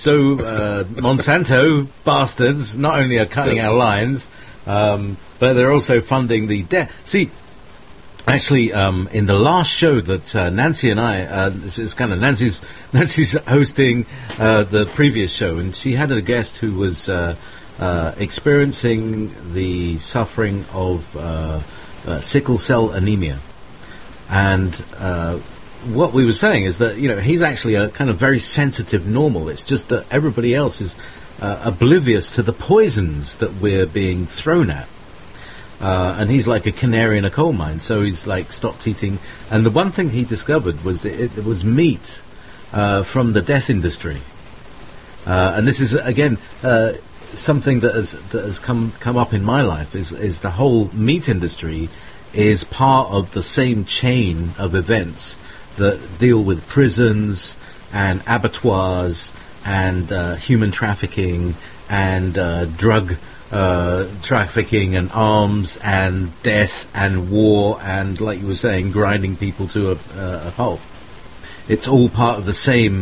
Monsanto bastards not only are cutting our lines, but they're also funding the debt. See, actually, in the last show that Nancy and I, this is kind of Nancy's hosting the previous show, and she had a guest who was experiencing the suffering of sickle cell anemia, and what we were saying is that, he's actually a kind of very sensitive normal. It's just that everybody else is oblivious to the poisons that we're being thrown at. And he's like a canary in a coal mine, so he's like stopped eating. And the one thing he discovered was that it was meat from the death industry. And this is, again, something that has come up in my life, is the whole meat industry is part of the same chain of events that deal with prisons and abattoirs and human trafficking and drug trafficking and arms and death and war and, like you were saying, grinding people to a pulp. It's all part of the same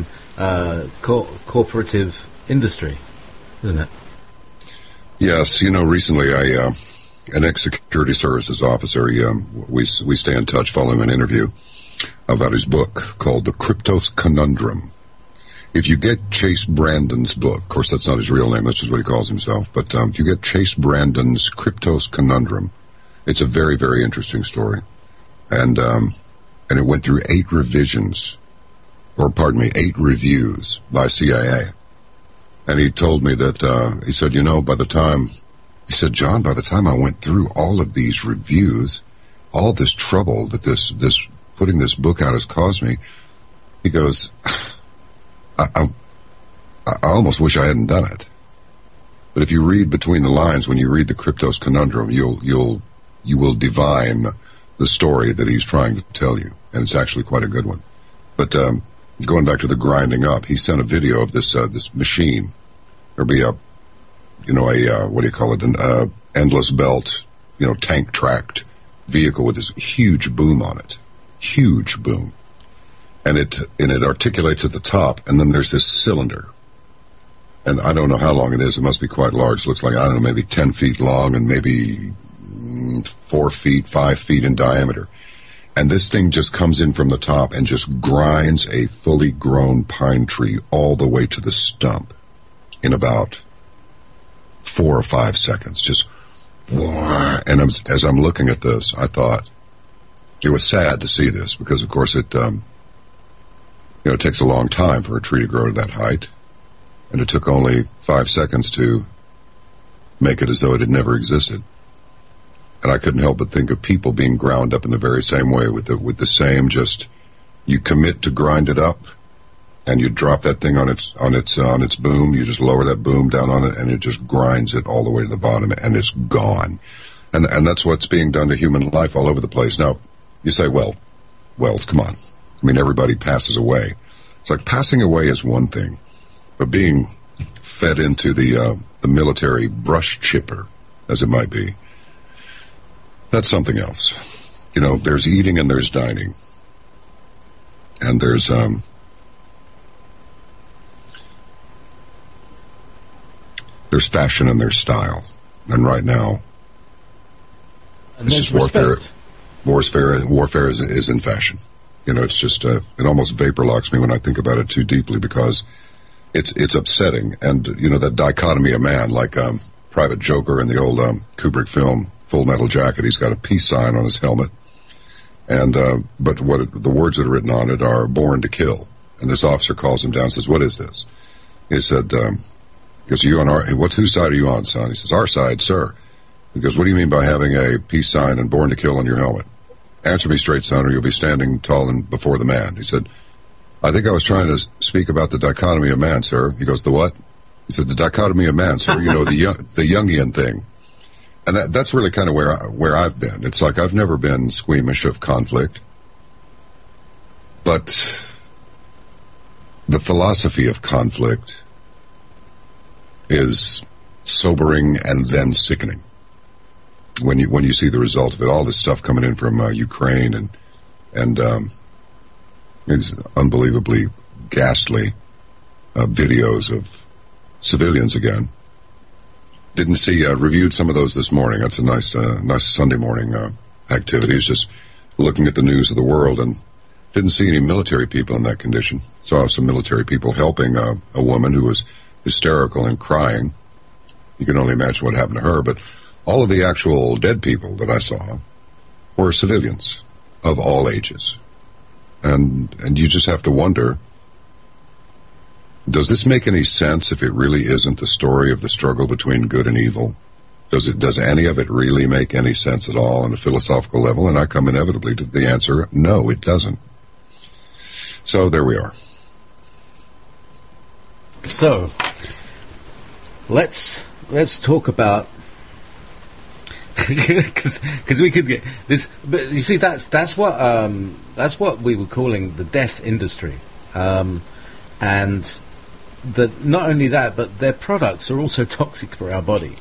corporative industry, isn't it?
Yes, recently an ex-security services officer, we stay in touch following an interview about his book called The Kryptos Conundrum. If you get Chase Brandon's book, of course that's not his real name, that's just what he calls himself, but if you get Chase Brandon's Kryptos Conundrum, it's a very, very interesting story. And it went through 8 reviews by CIA. And he told me that, he said, John, by the time I went through all of these reviews, all this trouble that this putting this book out has caused me, he goes, I almost wish I hadn't done it. But if you read between the lines, when you read the Kryptos Conundrum, you will divine the story that he's trying to tell you, and it's actually quite a good one. But going back to the grinding up, he sent a video of this machine. There'll be an endless belt, tank tracked vehicle with this huge boom on it. Huge boom. And it articulates at the top, and then there's this cylinder. And I don't know how long it is. It must be quite large. It looks like, maybe 10 feet long and maybe 4 feet, 5 feet in diameter. And this thing just comes in from the top and just grinds a fully grown pine tree all the way to the stump in about 4 or 5 seconds. Just, and as I'm looking at this, I thought it was sad to see this because, of course, it takes a long time for a tree to grow to that height. And it took only 5 seconds to make it as though it had never existed. And I couldn't help but think of people being ground up in the very same way with the same, just, you commit to grind it up and you drop that thing on its boom. You just lower that boom down on it and it just grinds it all the way to the bottom and it's gone. And that's what's being done to human life all over the place. Now, you say, Wells, come on. I mean, everybody passes away. It's like passing away is one thing, but being fed into the military brush chipper, as it might be, that's something else. There's eating and there's dining. And there's fashion and there's style. And right now,
and
it's just warfare. Warfare is in fashion. It's just, it almost vapor locks me when I think about it too deeply because it's upsetting. And, that dichotomy of man, like Private Joker in the old Kubrick film, Full Metal Jacket, he's got a peace sign on his helmet. And, but the words that are written on it are born to kill. And this officer calls him down and says, what is this? He said, whose side are you on, son? He says, our side, sir. He goes, what do you mean by having a peace sign and born to kill on your helmet? Answer me straight, son, or you'll be standing tall and before the man. He said, I think I was trying to speak about the dichotomy of man, sir. He goes, the what? He said, the dichotomy of man, sir. The Jungian thing. And that's really kind of where I've been. It's like I've never been squeamish of conflict. But the philosophy of conflict is sobering and then sickening. When you see the result of it, all this stuff coming in from Ukraine and these unbelievably ghastly videos of civilians again. Didn't see reviewed some of those this morning. That's a nice Sunday morning activity. It's just looking at the news of the world and didn't see any military people in that condition. Saw some military people helping a woman who was hysterical and crying. You can only imagine what happened to her, but all of the actual dead people that I saw were civilians of all ages. And you just have to wonder, does this make any sense if it really isn't the story of the struggle between good and evil? Does any of it really make any sense at all on a philosophical level? And I come inevitably to the answer, no, it doesn't. So there we are.
So let's talk about because we could get this, but you see that's what we were calling the death industry, and that not only that, but their products are also toxic for our body.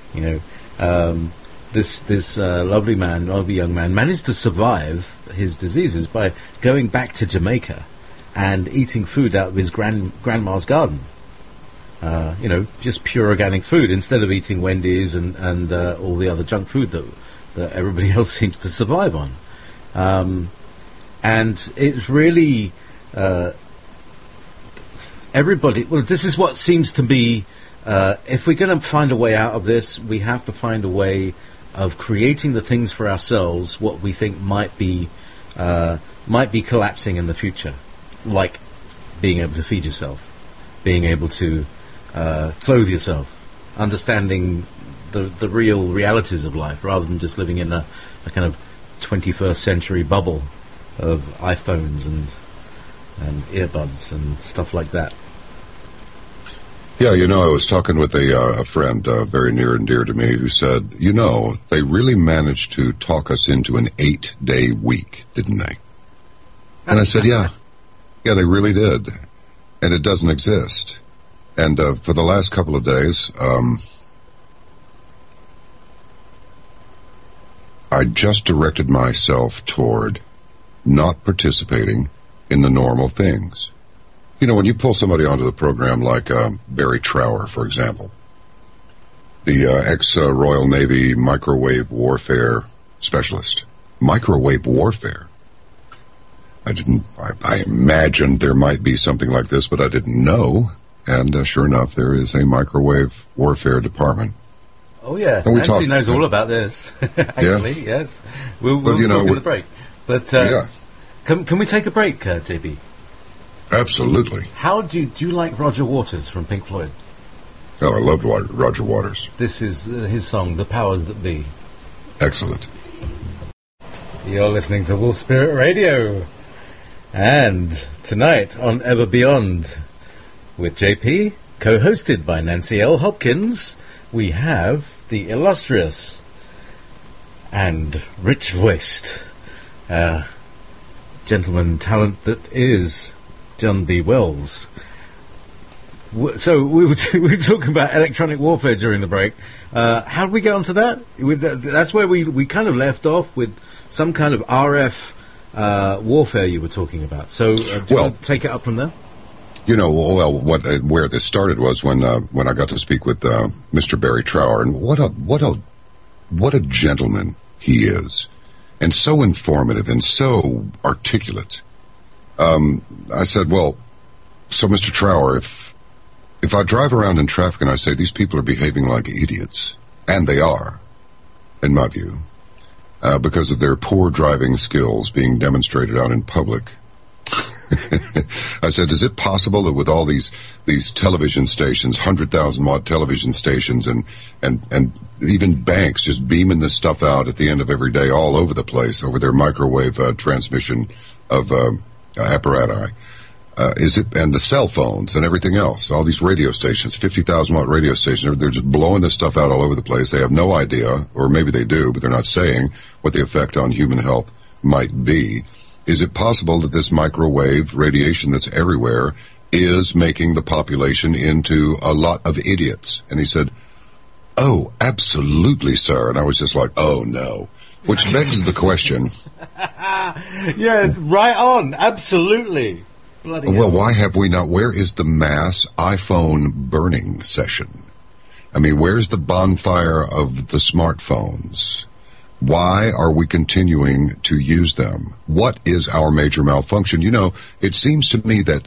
This lovely young man managed to survive his diseases by going back to Jamaica and eating food out of his grandma's garden. Just pure organic food instead of eating Wendy's and all the other junk food that everybody else seems to survive on. And it's really everybody. Well, this is what seems to be. If we're going to find a way out of this, we have to find a way of creating the things for ourselves what we think might be collapsing in the future, like being able to feed yourself, being able to clothe yourself, understanding the real realities of life, rather than just living in a kind of 21st century bubble of iPhones and earbuds and stuff like that.
Yeah, I was talking with a friend very near and dear to me who said, they really managed to talk us into an 8-day week, didn't they? And I said, yeah, they really did. And it doesn't exist. And for the last couple of days, I just directed myself toward not participating in the normal things. When you pull somebody onto the program like Barry Trower, for example, the ex-Royal Navy microwave warfare specialist. Microwave warfare? I imagined there might be something like this, but I didn't know. And sure enough, there is a microwave warfare department.
Oh, yeah.
And
Nancy knows all about this, actually, yes. We'll talk in the break. But can we take a break, JB?
Absolutely.
How do you like Roger Waters from Pink Floyd?
Oh, I loved Roger Waters.
This is his song, The Powers That Be.
Excellent.
You're listening to Wolf Spirit Radio. And tonight on Ever Beyond with JP, co-hosted by Nancy L. Hopkins, we have the illustrious and rich-voiced gentleman talent that is John B. Wells. So we were talking about electronic warfare during the break. How did we get onto that? That's where we kind of left off with some kind of RF warfare you were talking about. So do you want to take it up from there?
You know, where this started was when I got to speak with Mr. Barry Trower, and what a gentleman he is, and so informative and so articulate. I said, well, so Mr. Trower, if I drive around in traffic and I say these people are behaving like idiots, and they are, in my view, because of their poor driving skills being demonstrated out in public. I said, is it possible that with all these television stations, 100,000 watt television stations, and even banks just beaming this stuff out at the end of every day all over the place over their microwave transmission of apparatus, is it, and the cell phones and everything else, all these radio stations, 50,000 watt radio stations, they're just blowing this stuff out all over the place. They have no idea, or maybe they do, but they're not saying what the effect on human health might be. Is it possible that this microwave radiation that's everywhere is making the population into a lot of idiots? And he said, oh, absolutely, sir. And I was just like, oh, no. Which begs the question.
Yeah, right on. Absolutely. Bloody hell.
Well, why have we not? Where is the mass iPhone burning session? I mean, where's the bonfire of the smartphones? Why are we continuing to use them? What is our major malfunction? You know, it seems to me that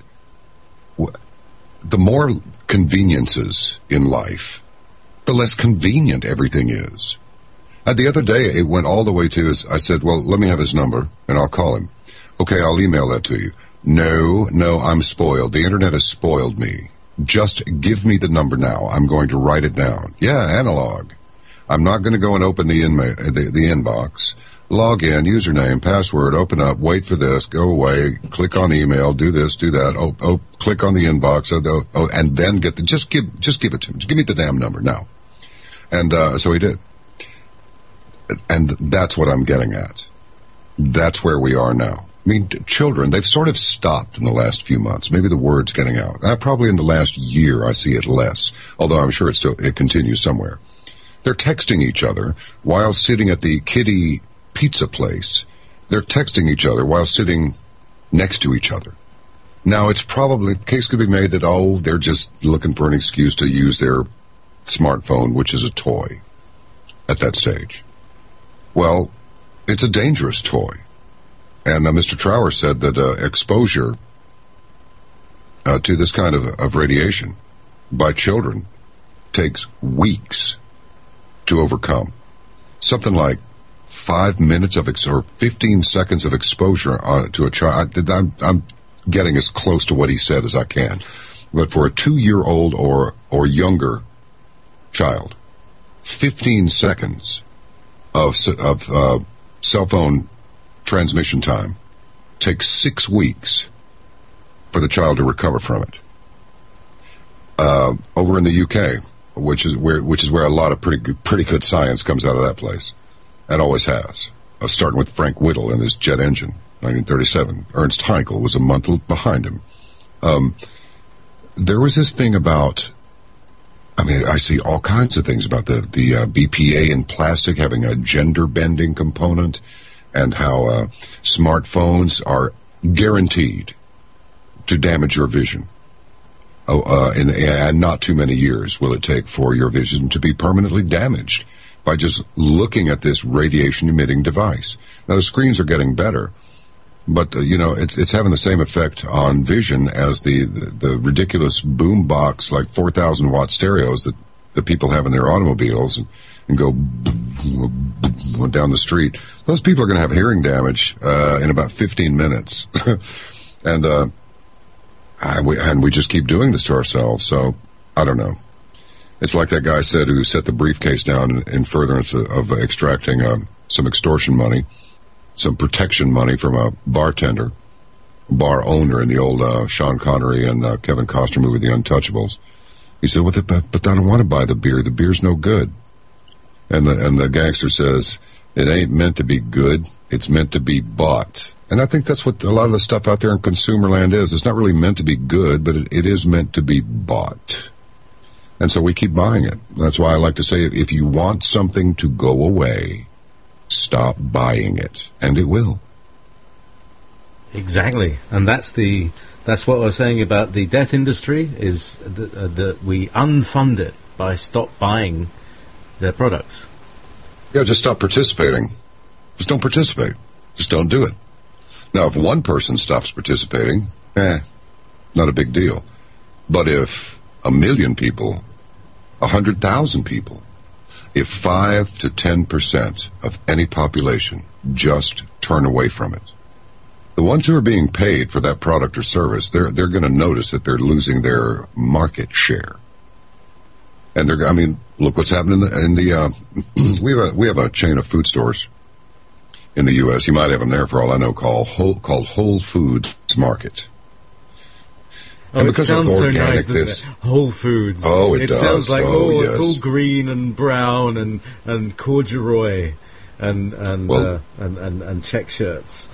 the more conveniences in life, the less convenient everything is. The other day, it went all the way to, I said, well, let me have his number, and I'll call him. Okay, I'll email that to you. No, I'm spoiled. The Internet has spoiled me. Just give me the number now. I'm going to write it down. Yeah, analog. I'm not going to go and open the inbox, log in, username, password, open up, wait for this, go away, click on email, do this, do that, click on the inbox, and then just give it to me. Just give me the damn number now. And so he did. And that's what I'm getting at. That's where we are now. I mean, children, they've sort of stopped in the last few months. Maybe the word's getting out. Probably in the last year I see it less, although I'm sure it continues somewhere. They're texting each other while sitting at the kiddie pizza place. They're texting each other while sitting next to each other. Now, it's probably, case could be made that, they're just looking for an excuse to use their smartphone, which is a toy, at that stage. Well, it's a dangerous toy. And Mr. Trower said that exposure to this kind of radiation by children takes weeks to overcome. Something like 5 minutes or 15 seconds of exposure to a child. I'm getting as close to what he said as I can. But for a 2-year-old or younger child, 15 seconds of cell phone transmission time takes 6 weeks for the child to recover from it. Over in the UK, which is where a lot of pretty good science comes out of that place, and always has. Starting with Frank Whittle and his jet engine, 1937. Ernst Haeckel was a month behind him. There was this thing about, I see all kinds of things about the BPA in plastic having a gender bending component, and how smartphones are guaranteed to damage your vision. And not too many years will it take for your vision to be permanently damaged by just looking at this radiation-emitting device. Now, the screens are getting better, But it's having the same effect on vision as the ridiculous boom box, like 4,000 watt stereos that people have in their automobiles and go down the street. Those people are going to have hearing damage in about 15 minutes, and we just keep doing this to ourselves. So I don't know. It's like that guy said who set the briefcase down in furtherance of extracting some extortion money, some protection money from a bartender, bar owner in the old Sean Connery and Kevin Costner movie, The Untouchables. He said, but I don't want to buy the beer. The beer's no good. And the gangster says, it ain't meant to be good. It's meant to be bought. And I think that's what a lot of the stuff out there in consumer land is. It's not really meant to be good, but it is meant to be bought. And so we keep buying it. That's why I like to say, if you want something to go away, stop buying it, and it will.
Exactly. And that's what I was saying about the death industry, is that we unfund it by stop buying their products.
Yeah, just stop participating. Just don't participate. Just don't do it. Now, if one person stops participating, not a big deal. But if 1 million people, 100,000 people, if 5 to 10% of any population just turn away from it, the ones who are being paid for that product or service, they're going to notice that they're losing their market share. And look what's happening in the we have a chain of food stores in the U.S. You might have them there for all I know, called Whole Foods Market.
Oh, it sounds so nice, doesn't it? Whole Foods.
Oh, it does.
It sounds like,
yes.
It's all green and brown and corduroy and check shirts.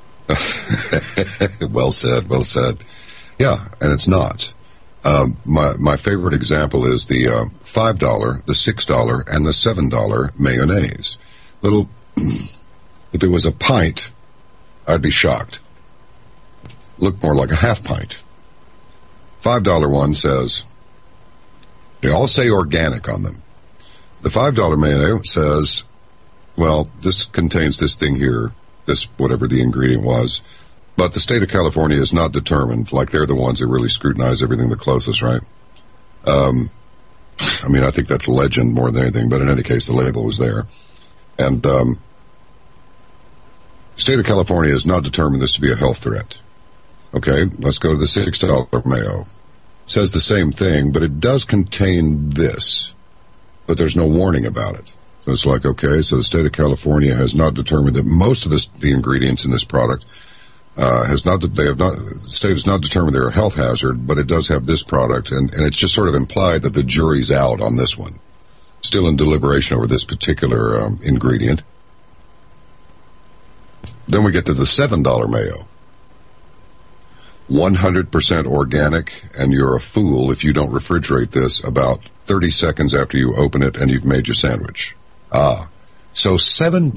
Well said. Yeah, and it's not. My favorite example is the $5, the $6, and the $7 mayonnaise. If it was a pint, I'd be shocked. Look more like a half pint. $5 one says, they all say organic on them. The $5 mayonnaise says, well, this contains this thing here, this whatever the ingredient was, but the state of California is not determined, like they're the ones that really scrutinize everything the closest, right? I think that's a legend more than anything, but in any case, the label was there. And the state of California has not determined this to be a health threat. Okay, let's go to the $6 mayo. It says the same thing, but it does contain this, but there's no warning about it. So it's like, okay, so the state of California has not determined that most of the ingredients in this product the state has not determined they're a health hazard, but it does have this product, and it's just sort of implied that the jury's out on this one. Still in deliberation over this particular ingredient. Then we get to the $7 mayo. 100% organic, and you're a fool if you don't refrigerate this about 30 seconds after you open it and you've made your sandwich. So $7.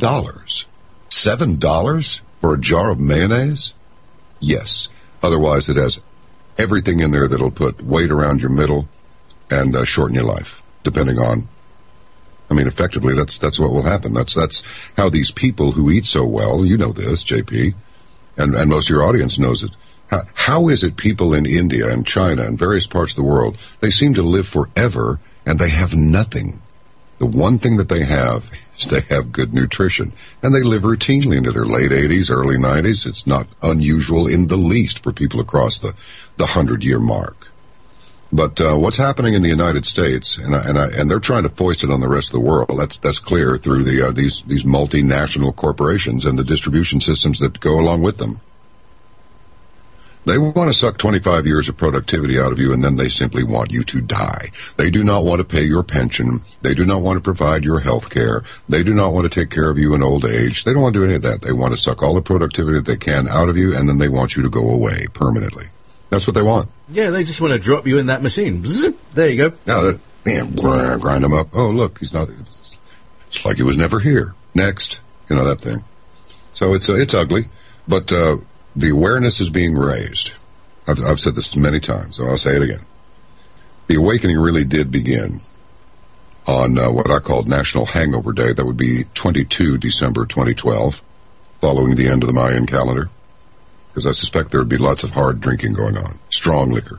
$7 for a jar of mayonnaise? Yes. Otherwise, it has everything in there that'll put weight around your middle and shorten your life, depending on. Effectively, that's what will happen. That's how these people who eat so well, you know this, JP, and most of your audience knows it. How is it people in India and China and various parts of the world, they seem to live forever and they have nothing? The one thing that they have is they have good nutrition, and they live routinely into their late 80s, early 90s. It's not unusual in the least for people across the 100-year mark. But what's happening in the United States, and they're trying to foist it on the rest of the world. That's clear through these multinational corporations and the distribution systems that go along with them. They want to suck 25 years of productivity out of you, and then they simply want you to die. They do not want to pay your pension. They do not want to provide your health care. They do not want to take care of you in old age. They don't want to do any of that. They want to suck all the productivity that they can out of you, and then they want you to go away permanently. That's what they want.
Yeah, they just want to drop you in that machine. Zip, there you go.
Now, grind them up. Oh, look, he's not. It's like he was never here. Next, that thing. So it's ugly, but the awareness is being raised. I've said this many times, so I'll say it again. The awakening really did begin on what I called National Hangover Day. That would be 22 December 2012, following the end of the Mayan calendar. because I suspect there would be lots of hard drinking going on, strong liquor.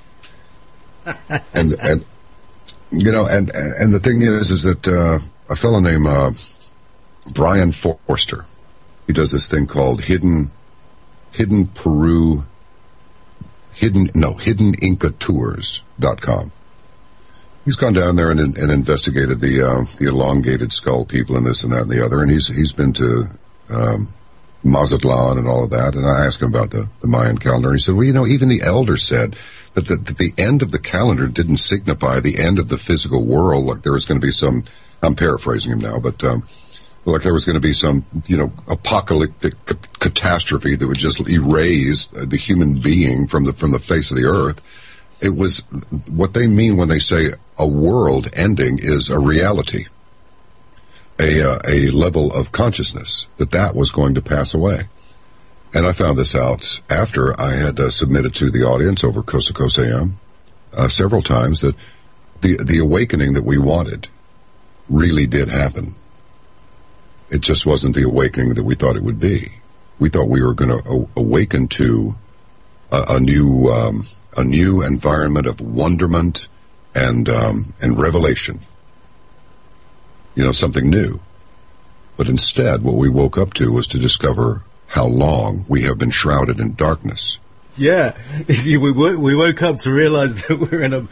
and the thing is that a fellow named Brian Forster, he does this thing called HiddenIncaTours.com. He's gone down there and investigated the elongated skull people and this and that and the other, and he's been to Mazatlan and all of that. And I asked him about the Mayan calendar. And he said, well, even the elders said that the end of the calendar didn't signify the end of the physical world. Like there was going to be some, I'm paraphrasing him now, but like there was going to be some, apocalyptic catastrophe that would just erase the human being from the face of the earth. It was what they mean when they say a world ending is a reality, a level of consciousness that was going to pass away. And I found this out after I had submitted to the audience over Coast to Coast AM several times that the awakening that we wanted really did happen. It just wasn't the awakening that we thought it would be. We thought we were going to awaken to a new environment of wonderment and revelation. Something new. But instead, what we woke up to was to discover how long we have been shrouded in darkness.
Yeah, we woke up to realize that we're in a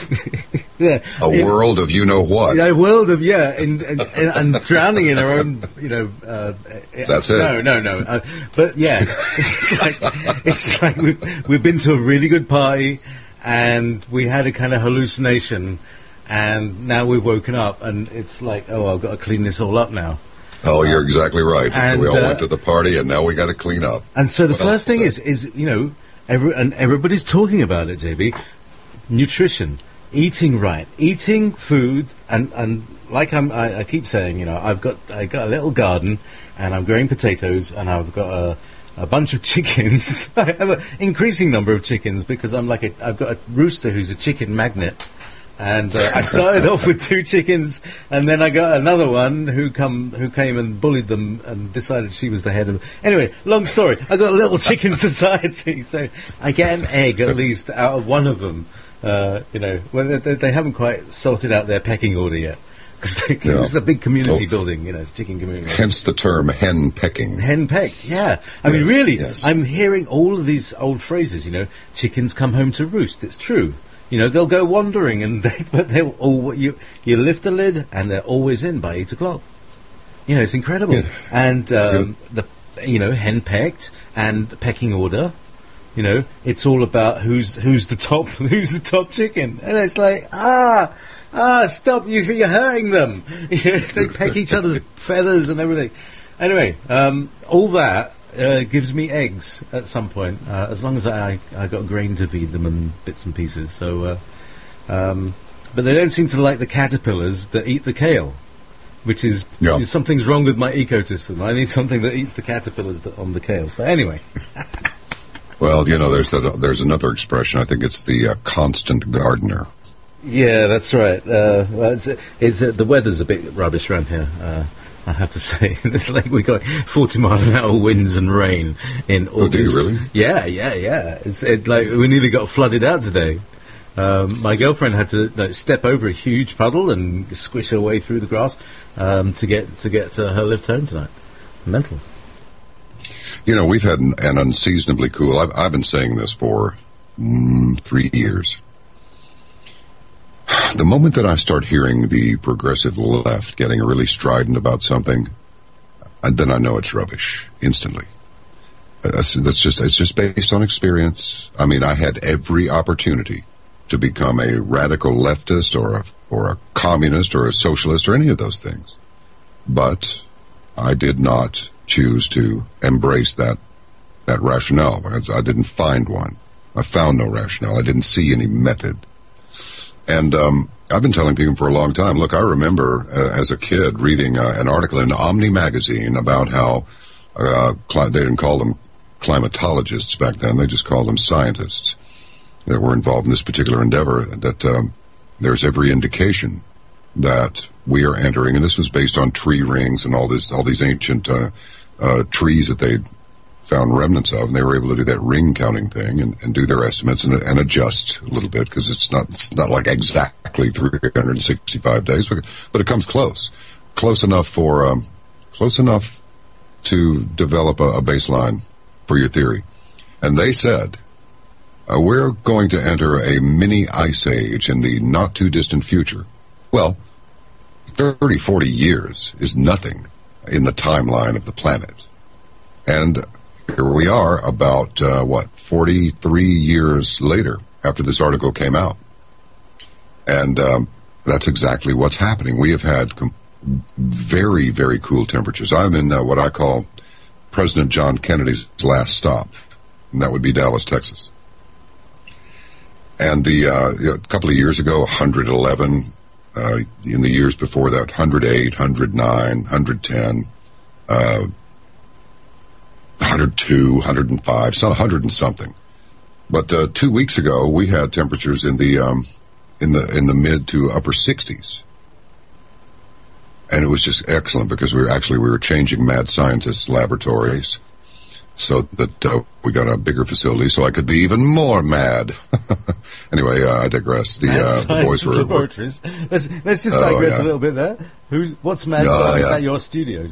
world of what.
A world of and drowning in our own
That's it.
No. But yeah, it's like we've been to a really good party, and we had a kind of hallucination, and now we've woken up, and it's like, I've got to clean this all up now.
Oh, you're exactly right. And we all went to the party, and now we got to clean up.
And so the first thing is everybody's talking about it, JB. Nutrition, eating right, eating food, and like I keep saying, I got a little garden, and I'm growing potatoes, and I've got a bunch of chickens. I have an increasing number of chickens because I've got a rooster who's a chicken magnet. And I started off with 2 chickens, and then I got another one who came and bullied them and decided she was the head of. Anyway, long story. I got a little chicken society, so I get an egg at least out of one of them. Well, they haven't quite sorted out their pecking order yet because it's a big community building. It's chicken community.
Hence the term hen pecking.
Hen pecked, yeah. I mean, really, yes. I'm hearing all of these old phrases. Chickens come home to roost. It's true. They'll go wandering, but you lift the lid, and they're always in by 8 o'clock. It's incredible. Yeah. And hen pecked and the pecking order. It's all about who's the top chicken, and it's like stop! You're hurting them. They peck each other's feathers and everything. Anyway, all that. Gives me eggs at some point, as long as I got grain to feed them and bits and pieces. So, but they don't seem to like the caterpillars that eat the kale, which is something's wrong with my ecosystem. I need something that eats the caterpillars on the kale. But anyway.
Well, there's another expression. I think it's the constant gardener.
Yeah, that's right. The weather's a bit rubbish around here. I have to say, it's like we got 40-mile-an-hour winds and rain in August.
Oh, do you really?
Yeah. It's like we nearly got flooded out today. My girlfriend had to step over a huge puddle and squish her way through the grass to get to her lift home tonight. Mental.
We've had an unseasonably cool. I've been saying this for 3 years. The moment that I start hearing the progressive left getting really strident about something, then I know it's rubbish instantly. It's just based on experience. I mean, I had every opportunity to become a radical leftist or a communist or a socialist or any of those things, but I did not choose to embrace that rationale because I didn't find one. I found no rationale. I didn't see any method. And I've been telling people for a long time, look, I remember as a kid reading an article in Omni magazine about how they didn't call them climatologists back then. They just called them scientists that were involved in this particular endeavor, that there's every indication that we are entering, and this was based on tree rings and all these ancient trees that they found remnants of, and they were able to do that ring counting thing and do their estimates and adjust a little bit, because it's not like exactly 365 days, but it comes close enough to develop a baseline for your theory. And they said, we're going to enter a mini ice age in the not too distant future. Well, 30, 40 years is nothing in the timeline of the planet. And here we are about, 43 years later after this article came out. And that's exactly what's happening. We have had very, very cool temperatures. I'm in what I call President John Kennedy's last stop, and that would be Dallas, Texas. And a couple of years ago, 111. In the years before that, 108, 109, 110, 102, 105, so 100 and something. But 2 weeks ago, we had temperatures in the mid to upper 60s. And it was just excellent, because we were changing mad scientist laboratories so that we got a bigger facility, so I could be even more mad. Anyway, I digress. The boys were
laboratories. Let's just digress a little bit there. What's mad science at your studio?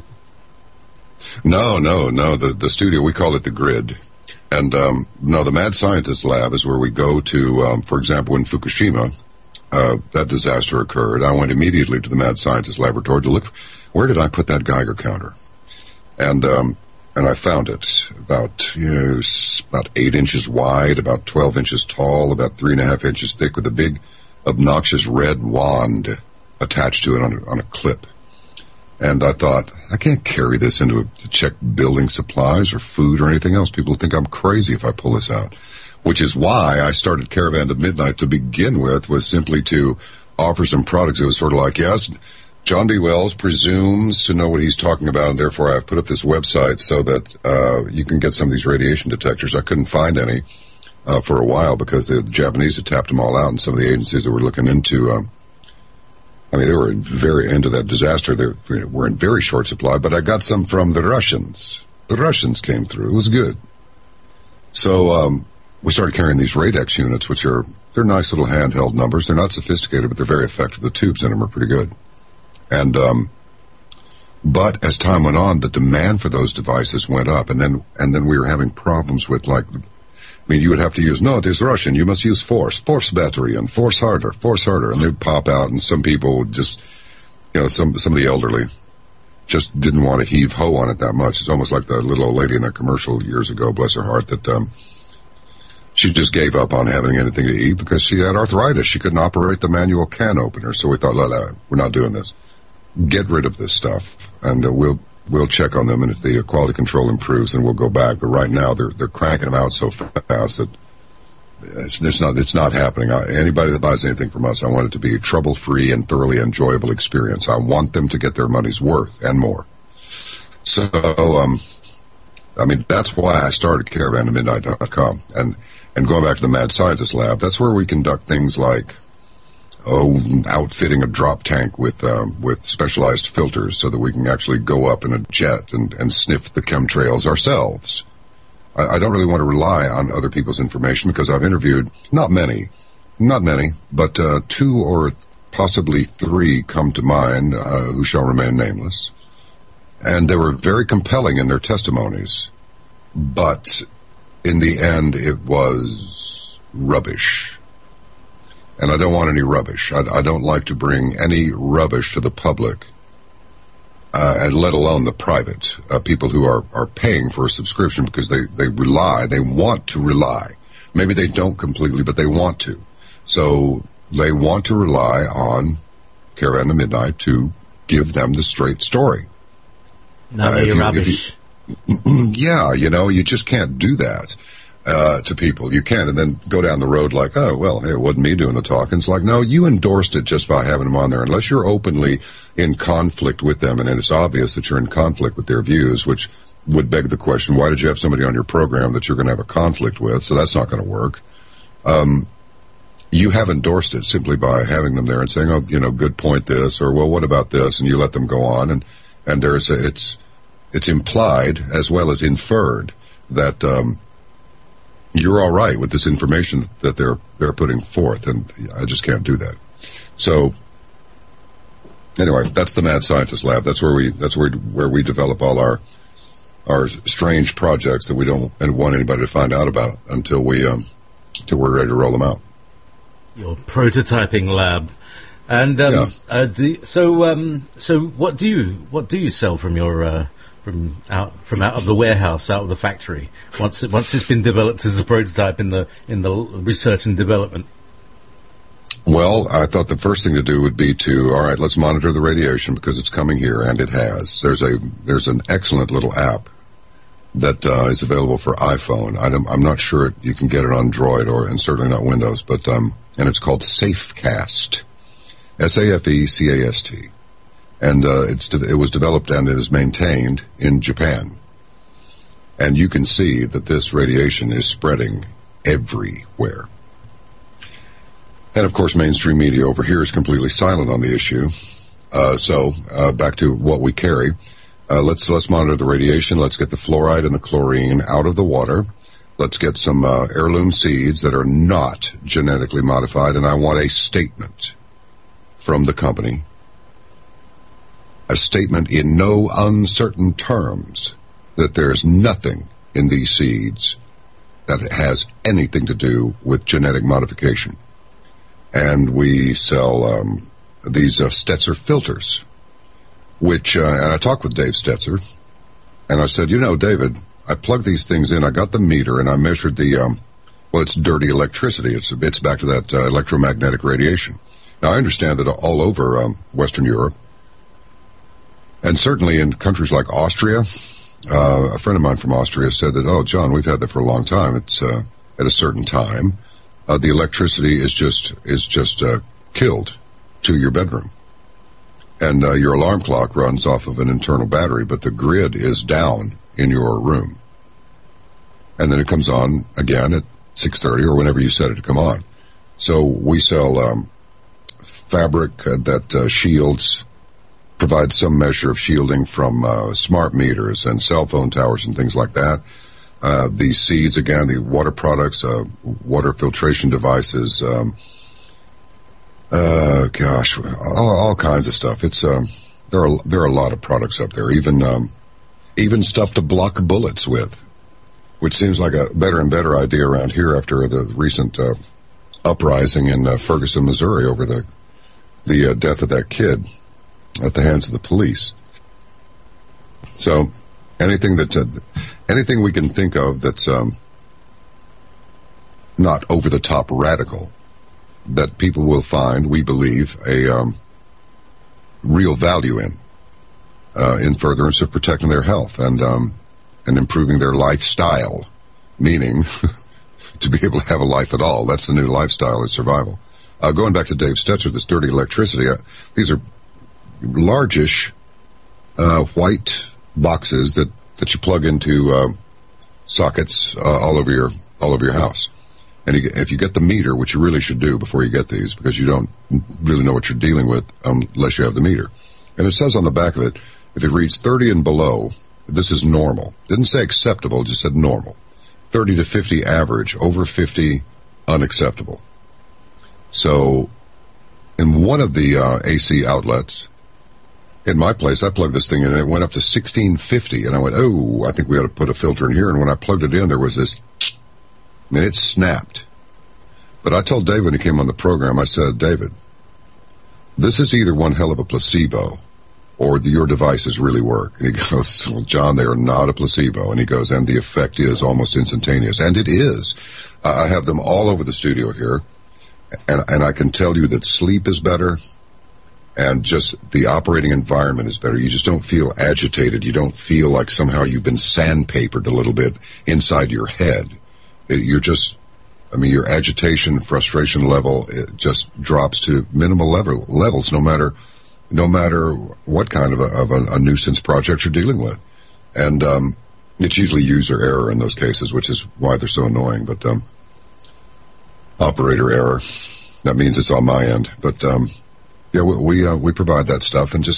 No. The studio, we call it the grid. And no, the mad scientist lab is where we go to. For example, in Fukushima, that disaster occurred. I went immediately to the mad scientist laboratory to look. Where did I put that Geiger counter? And I found it about 8 inches wide, about 12 inches tall, about 3.5 inches thick, with a big, obnoxious red wand attached to it on a clip. And I thought, I can't carry this to check building supplies or food or anything else. People think I'm crazy if I pull this out. Which is why I started Caravan to Midnight to begin with, was simply to offer some products. It was sort of like, yes, John B. Wells presumes to know what he's talking about, and therefore I've put up this website so that you can get some of these radiation detectors. I couldn't find any for a while because the Japanese had tapped them all out, and some of the agencies that were looking into they were very into that disaster. They were in very short supply, but I got some from the Russians. The Russians came through. It was good. So we started carrying these Radex units, they're nice little handheld numbers. They're not sophisticated, but they're very effective. The tubes in them are pretty good. And but as time went on, the demand for those devices went up, and then we were having problems with, you would have to use, no, it is Russian, you must use force battery, and force harder, and they'd pop out, and some people would just, some of the elderly just didn't want to heave ho on it that much. It's almost like the little old lady in that commercial years ago, bless her heart, that she just gave up on having anything to eat because she had arthritis. She couldn't operate the manual can opener, so we thought, we're not doing this. Get rid of this stuff, and we'll check on them, and if the quality control improves, then we'll go back. But right now, they're cranking them out so fast that it's not happening. Anybody that buys anything from us, I want it to be a trouble-free and thoroughly enjoyable experience. I want them to get their money's worth and more. So, that's why I started CaravanToMidnight.com, and going back to the Mad Scientist Lab, that's where we conduct things like outfitting a drop tank with specialized filters so that we can actually go up in a jet and sniff the chemtrails ourselves. I don't really want to rely on other people's information because I've interviewed not many, but 2 or possibly 3 come to mind who shall remain nameless. And they were very compelling in their testimonies, but in the end it was rubbish. And I don't want any rubbish. I don't like to bring any rubbish to the public, and let alone the private people who are paying for a subscription because they want to rely. Maybe they don't completely, but they want to. So they want to rely on Caravan to Midnight to give them the straight story.
Not rubbish.
Yeah, you just can't do that. To people. You can, and then go down the road like, oh, well, it wasn't me doing the talking. It's like, no, you endorsed it just by having them on there. Unless you're openly in conflict with them, and it's obvious that you're in conflict with their views, which would beg the question, why did you have somebody on your program that you're going to have a conflict with? So that's not going to work. You have endorsed it simply by having them there and saying, oh, good point this, or, well, what about this? And you let them go on, and it's implied as well as inferred that you're all right with this information that they're putting forth, and I just can't do that. So anyway, that's the Mad Scientist Lab. That's where we develop all our strange projects that we don't want anybody to find out about until we're ready to roll them out.
Your prototyping lab. And so what do you sell from your from out of the warehouse, out of the factory, once it's been developed as a prototype in the research and development?
Well, I thought the first thing to do would be let's monitor the radiation because it's coming here, and it has. There's an excellent little app that is available for iPhone. I'm not sure you can get it on Android and certainly not Windows, but and it's called Safecast, SAFECAST, and it was developed and it is maintained in Japan, and you can see that this radiation is spreading everywhere. And of course, mainstream media over here is completely silent on the issue. So back to what we carry. Let's monitor the radiation. Let's get the fluoride and the chlorine out of the water. Let's get some heirloom seeds that are not genetically modified, and I want a statement from the company. A statement in no uncertain terms that there's nothing in these seeds that has anything to do with genetic modification. And we sell these Stetzer filters, which, and I talked with Dave Stetzer, and I said, David, I plugged these things in, I got the meter, and I measured it's dirty electricity. It's back to that electromagnetic radiation. Now, I understand that all over Western Europe, and certainly in countries like Austria, a friend of mine from Austria said that, oh, John, we've had that for a long time. It's at a certain time. The electricity is just killed to your bedroom. And your alarm clock runs off of an internal battery, but the grid is down in your room. And then it comes on again at 6:30 or whenever you set it to come on. So we sell fabric that shields, provides some measure of shielding from smart meters and cell phone towers and things like that. The seeds, again, the water products, water filtration devices, all kinds of stuff. It's there are a lot of products up there, even stuff to block bullets with, which seems like a better and better idea around here after the recent uprising in Ferguson, Missouri, over the death of that kid at the hands of the police. So anything we can think of that's not over the top radical, that people will find, we believe, a real value in furtherance of protecting their health and improving their lifestyle, meaning to be able to have a life at all. That's the new lifestyle, is survival. Going back to Dave Stetzer, this dirty electricity, these are largish white boxes that you plug into sockets all over your house. And if you get the meter, which you really should do before you get these, because you don't really know what you're dealing with unless you have the meter. And it says on the back of it, if it reads 30 and below, this is normal. Didn't say acceptable, just said normal. 30 to 50 average, over 50 unacceptable. So in one of the AC outlets in my place, I plugged this thing in and it went up to 1650, and I went, oh, I think we ought to put a filter in here. And when I plugged it in, there was this, it snapped. But I told David when he came on the program, I said, David, this is either one hell of a placebo or your devices really work. And he goes, well, John, they are not a placebo. And he goes, and the effect is almost instantaneous. And it is. I have them all over the studio here. And I can tell you that sleep is better. And just the operating environment is better. You just don't feel agitated. You don't feel like somehow you've been sandpapered a little bit inside your head. You're just, your agitation, frustration level, it just drops to minimal levels, no matter what kind of a nuisance project you're dealing with. And it's usually user error in those cases, which is why they're so annoying. But operator error, that means it's on my end. But yeah, we provide that stuff, and just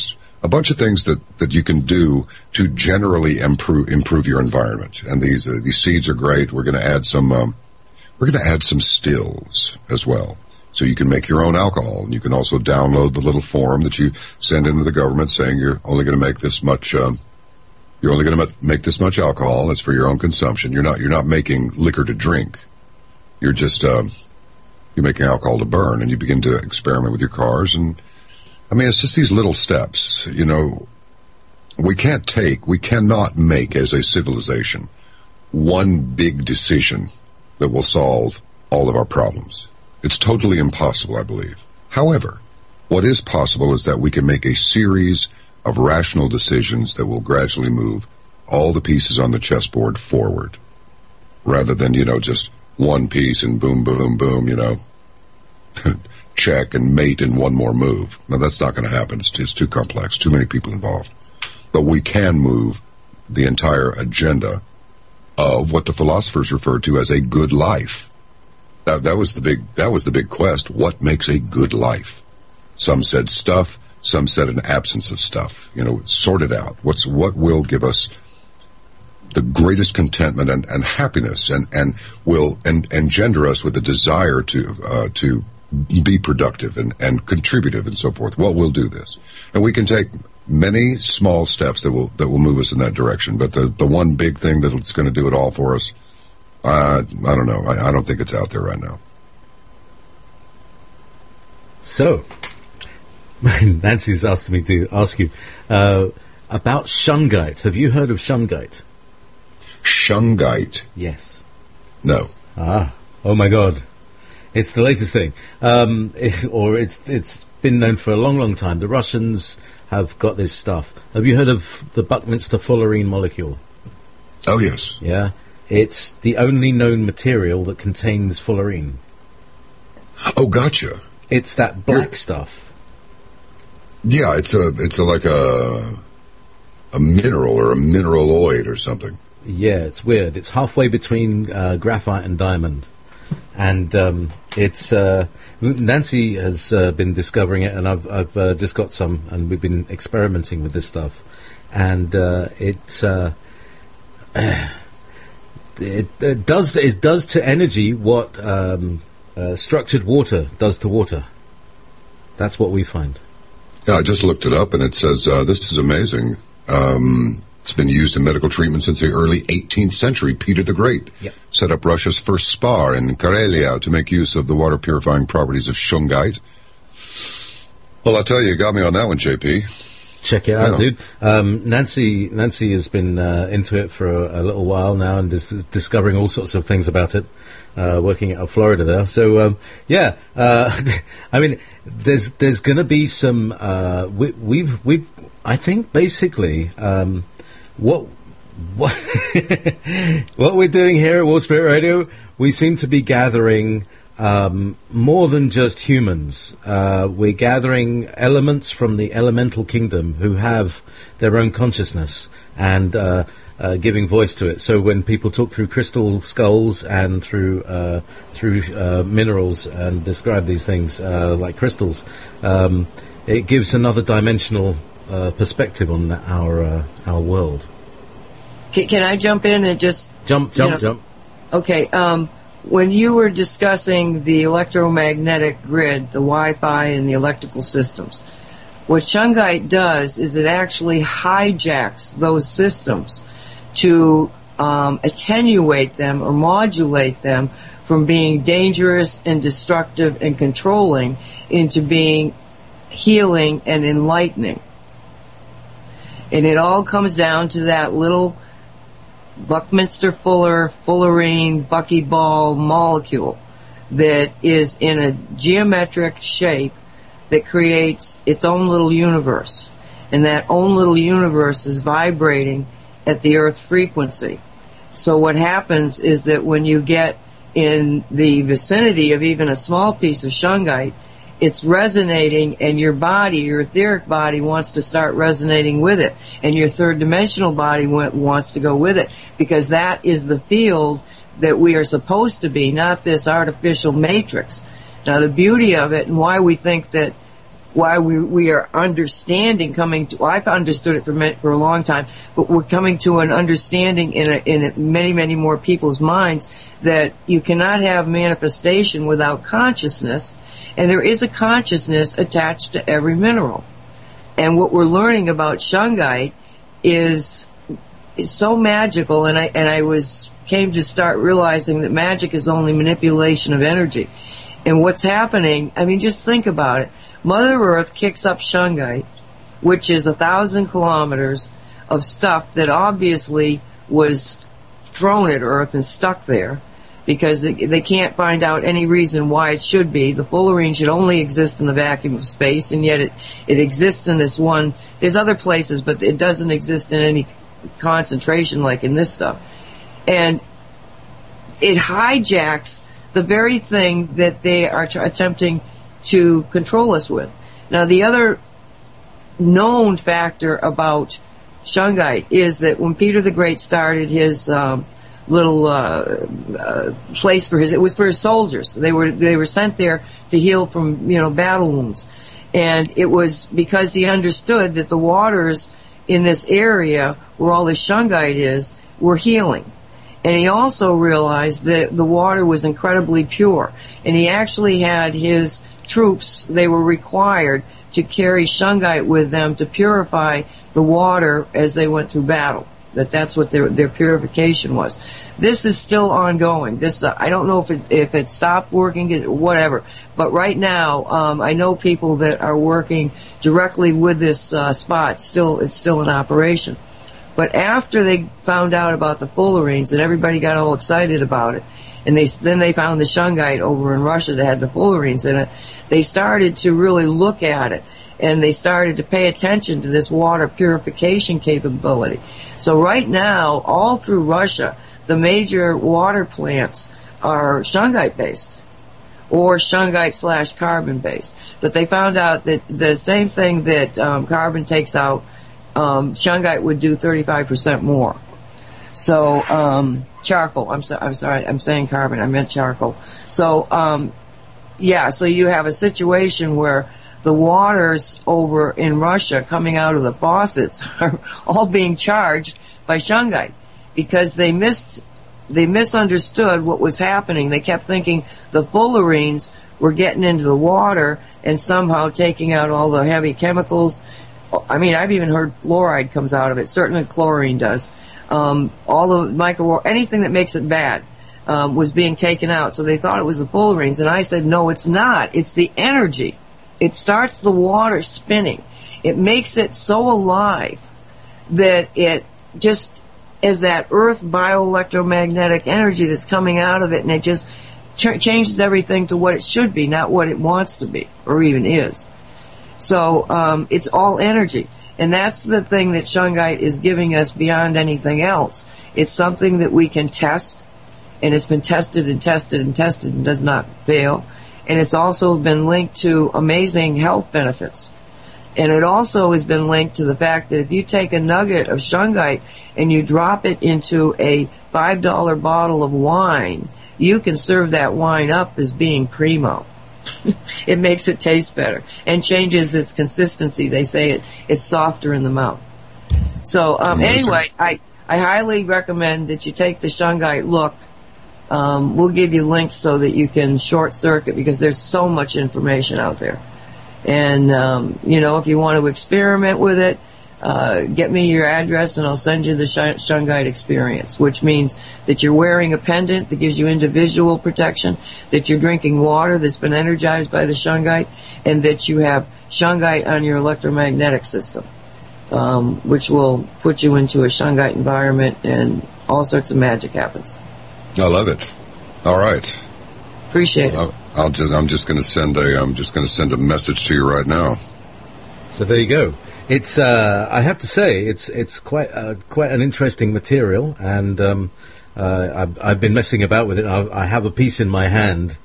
a bunch of things that you can do to generally improve your environment. And these seeds are great. We're going to add some stills as well. So you can make your own alcohol, and you can also download the little form that you send into the government saying you're only going to make this much. You're only going to make this much alcohol. It's for your own consumption. You're not making liquor to drink. You're just you're making alcohol to burn, and you begin to experiment with your cars. And I mean, it's just these little steps. You know, we cannot make as a civilization one big decision that will solve all of our problems. It's totally impossible, I believe. However, what is possible is that we can make a series of rational decisions that will gradually move all the pieces on the chessboard forward, rather than, just one piece and boom, boom, boom, check and mate in one more move. Now, that's not going to happen. It's too complex, too many people involved. But we can move the entire agenda of what the philosophers referred to as a good life. That was the big quest. What makes a good life? Some said stuff. Some said an absence of stuff. Sort it out. What will give us the greatest contentment and happiness, and will engender us with a desire to be productive and contributive and so forth. What will do this? And we can take many small steps that will move us in that direction. But the one big thing that's going to do it all for us, I don't know. I don't think it's out there right now.
So, Nancy's asked me to ask you about shungite. Have you heard of shungite?
Shungite?
Yes.
No.
Oh my God. It's the latest thing. It's been known for a long, long time. The Russians have got this stuff. Have you heard of the Buckminster fullerene molecule?
Oh, yes.
Yeah. It's the only known material that contains fullerene.
Oh, gotcha.
It's that black stuff.
Yeah, it's like a mineral or a mineraloid or something.
Yeah, it's weird. It's halfway between graphite and diamond. And it's Nancy has been discovering it, and I've just got some, and we've been experimenting with this stuff. And it does to energy what structured water does to water. That's what we find.
Yeah, I just looked it up, and it says this is amazing. It's been used in medical treatment since the early 18th century. Peter the Great set up Russia's first spa in Karelia to make use of the water purifying properties of shungite. Well, I'll tell you got me on that one, JP.
Check it out, dude. Nancy has been into it for a little while now, and is discovering all sorts of things about it, working out of Florida there. So, I mean, there's going to be some, we've I think basically, what we're doing here at War Spirit Radio, we seem to be gathering more than just humans. We're gathering elements from the elemental kingdom who have their own consciousness and giving voice to it. So when people talk through crystal skulls and through minerals and describe these things like crystals, it gives another dimensional perspective on our world.
Can I jump in and just
jump?
Okay. When you were discussing the electromagnetic grid, the Wi-Fi, and the electrical systems, what shungite does is it actually hijacks those systems to attenuate them or modulate them from being dangerous and destructive and controlling into being healing and enlightening. And it all comes down to that little Buckminster fullerene buckyball molecule that is in a geometric shape that creates its own little universe. And that own little universe is vibrating at the Earth frequency. So what happens is that when you get in the vicinity of even a small piece of shungite, it's resonating, and your body, your etheric body, wants to start resonating with it, and your third dimensional body wants to go with it, because that is the field that we are supposed to be, not this artificial matrix. Now, the beauty of it, and why we think that why we are understanding I've understood it for a long time, but we're coming to an understanding in many, many more people's minds that you cannot have manifestation without consciousness, and there is a consciousness attached to every mineral. And what we're learning about shungite is so magical, and I came to start realizing that magic is only manipulation of energy. And what's happening, I mean, just think about it. Mother Earth kicks up shungite, which is 1,000 kilometers of stuff that obviously was thrown at Earth and stuck there because they can't find out any reason why it should be. The fullerene should only exist in the vacuum of space, and yet it exists in this one. There's other places, but it doesn't exist in any concentration like in this stuff. And it hijacks the very thing that they are attempting to control us with. Now, the other known factor about shungite is that when Peter the Great started his little place for it was for his soldiers. They were sent there to heal from battle wounds, and it was because he understood that the waters in this area where all this shungite is were healing. And he also realized that the water was incredibly pure. And he actually had his troops, they were required to carry shungite with them to purify the water as they went through battle. That's what their purification was. This is still ongoing. This I don't know if it stopped working, whatever. But right now, I know people that are working directly with this spot. It's still in operation. But after they found out about the fullerenes and everybody got all excited about it, and then they found the shungite over in Russia that had the fullerenes in it, they started to really look at it, and they started to pay attention to this water purification capability. So right now, all through Russia, the major water plants are shungite based or shungite / carbon based. But they found out that the same thing that carbon takes out, shungite would do 35% more. So, charcoal. I'm sorry. I'm saying carbon. I meant charcoal. So, so you have a situation where the waters over in Russia coming out of the faucets are all being charged by shungite because they misunderstood what was happening. They kept thinking the fullerenes were getting into the water and somehow taking out all the heavy chemicals. I mean, I've even heard fluoride comes out of it. Certainly chlorine does. All the anything that makes it bad was being taken out. So they thought it was the fullerenes. And I said, no, it's not. It's the energy. It starts the water spinning. It makes it so alive that it just is that earth bioelectromagnetic energy that's coming out of it, and it just changes everything to what it should be, not what it wants to be or even is. So it's all energy. And that's the thing that shungite is giving us beyond anything else. It's something that we can test, and it's been tested and tested and tested and does not fail. And it's also been linked to amazing health benefits. And it also has been linked to the fact that if you take a nugget of shungite and you drop it into a $5 bottle of wine, you can serve that wine up as being primo. It makes it taste better and changes its consistency. They say it's softer in the mouth. So anyway, I highly recommend that you take the shungite look. We'll give you links so that you can short circuit because there's so much information out there. And if you want to experiment with it, get me your address and I'll send you the shungite experience, which means that you're wearing a pendant that gives you individual protection, that you're drinking water that's been energized by the shungite, and that you have shungite on your electromagnetic system, which will put you into a shungite environment and all sorts of magic happens.
I love it. All right.
Appreciate it.
I'm just going to send a message to you right now.
So there you go. It's I have to say it's quite an interesting material, and I've been messing about with it. I have a piece in my hand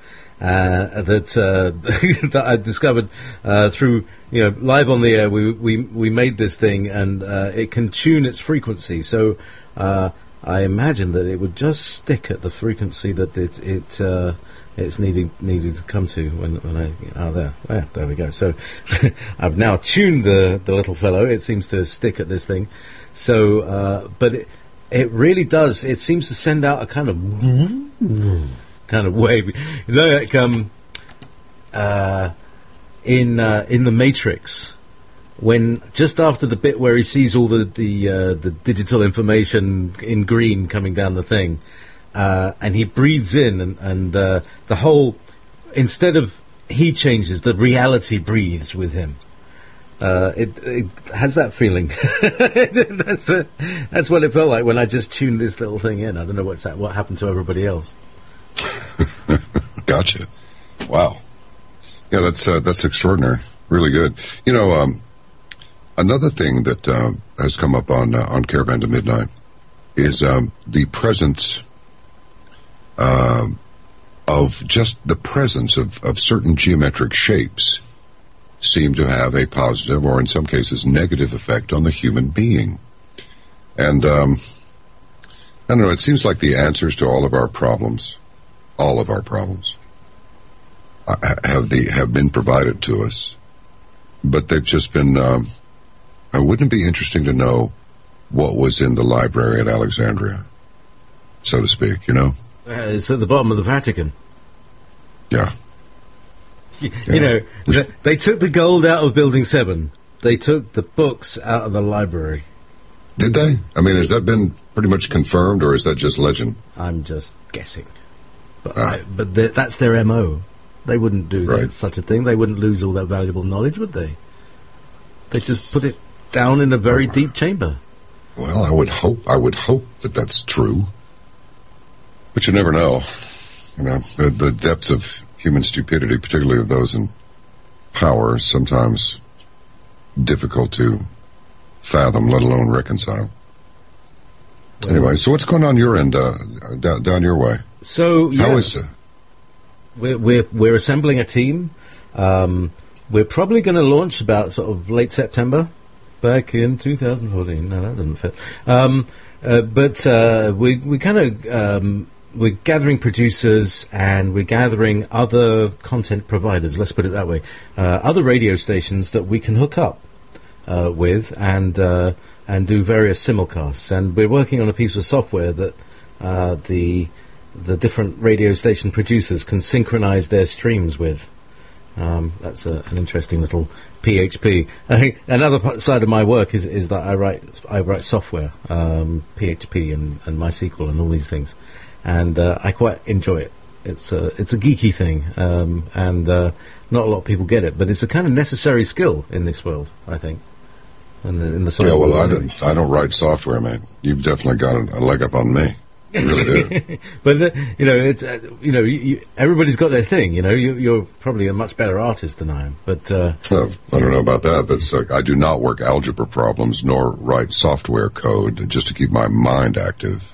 that that I discovered through live on the air. We made this thing, and it can tune its frequency. So I imagine that it would just stick at the frequency that it's needing to come to when there we go. So I've now tuned the little fellow. It seems to stick at this thing. So, but it really does. It seems to send out a kind of wave. You know, like in the Matrix, when just after the bit where he sees all the digital information in green coming down the thing, and he breathes in, and the whole, instead of he changes, the reality breathes with him. It has that feeling. That's what it felt like when I just tuned this little thing in. I don't know what happened to everybody else.
Gotcha. Wow. Yeah, that's extraordinary. Really good. You know, another thing that has come up on Caravan to Midnight is the presence of just the presence of certain geometric shapes seem to have a positive, or in some cases negative, effect on the human being. And I don't know, it seems like the answers to all of our problems have been provided to us, but they've just been wouldn't it be interesting to know what was in the library at Alexandria, so to speak, you know?
It's at the bottom of the Vatican.
Yeah.
You know, they took the gold out of Building 7. They took the books out of the library.
Did they? I mean, has that been pretty much confirmed, or is that just legend?
I'm just guessing. But that's their MO. They wouldn't do such a thing. They wouldn't lose all that valuable knowledge, would they? They just put it down in a very deep chamber.
Well, I would hope that that's true. But you never know. You know, the depths of human stupidity, particularly of those in power, is sometimes difficult to fathom, let alone reconcile. Well, anyway, so what's going on your end, down your way?
So, yeah.
How is it?
We're assembling a team. We're probably going to launch about sort of late September, back in 2014. No, that doesn't fit. But we kind of we're gathering producers, and we're gathering other content providers. Let's put it that way. Other radio stations that we can hook up with and do various simulcasts. And we're working on a piece of software that the different radio station producers can synchronize their streams with. That's an interesting little PHP. I think another side of my work is that I write software, PHP and MySQL and all these things, and I quite enjoy it. It's a geeky thing, and not a lot of people get it, but it's a kind of necessary skill in this world, I think. In the
yeah, well, I don't write software, man. You've definitely got a leg up on me. Really.
But you know, it's everybody's got their thing. You know, you're probably a much better artist than I am. But
I don't know about that. But I do not work algebra problems nor write software code just to keep my mind active.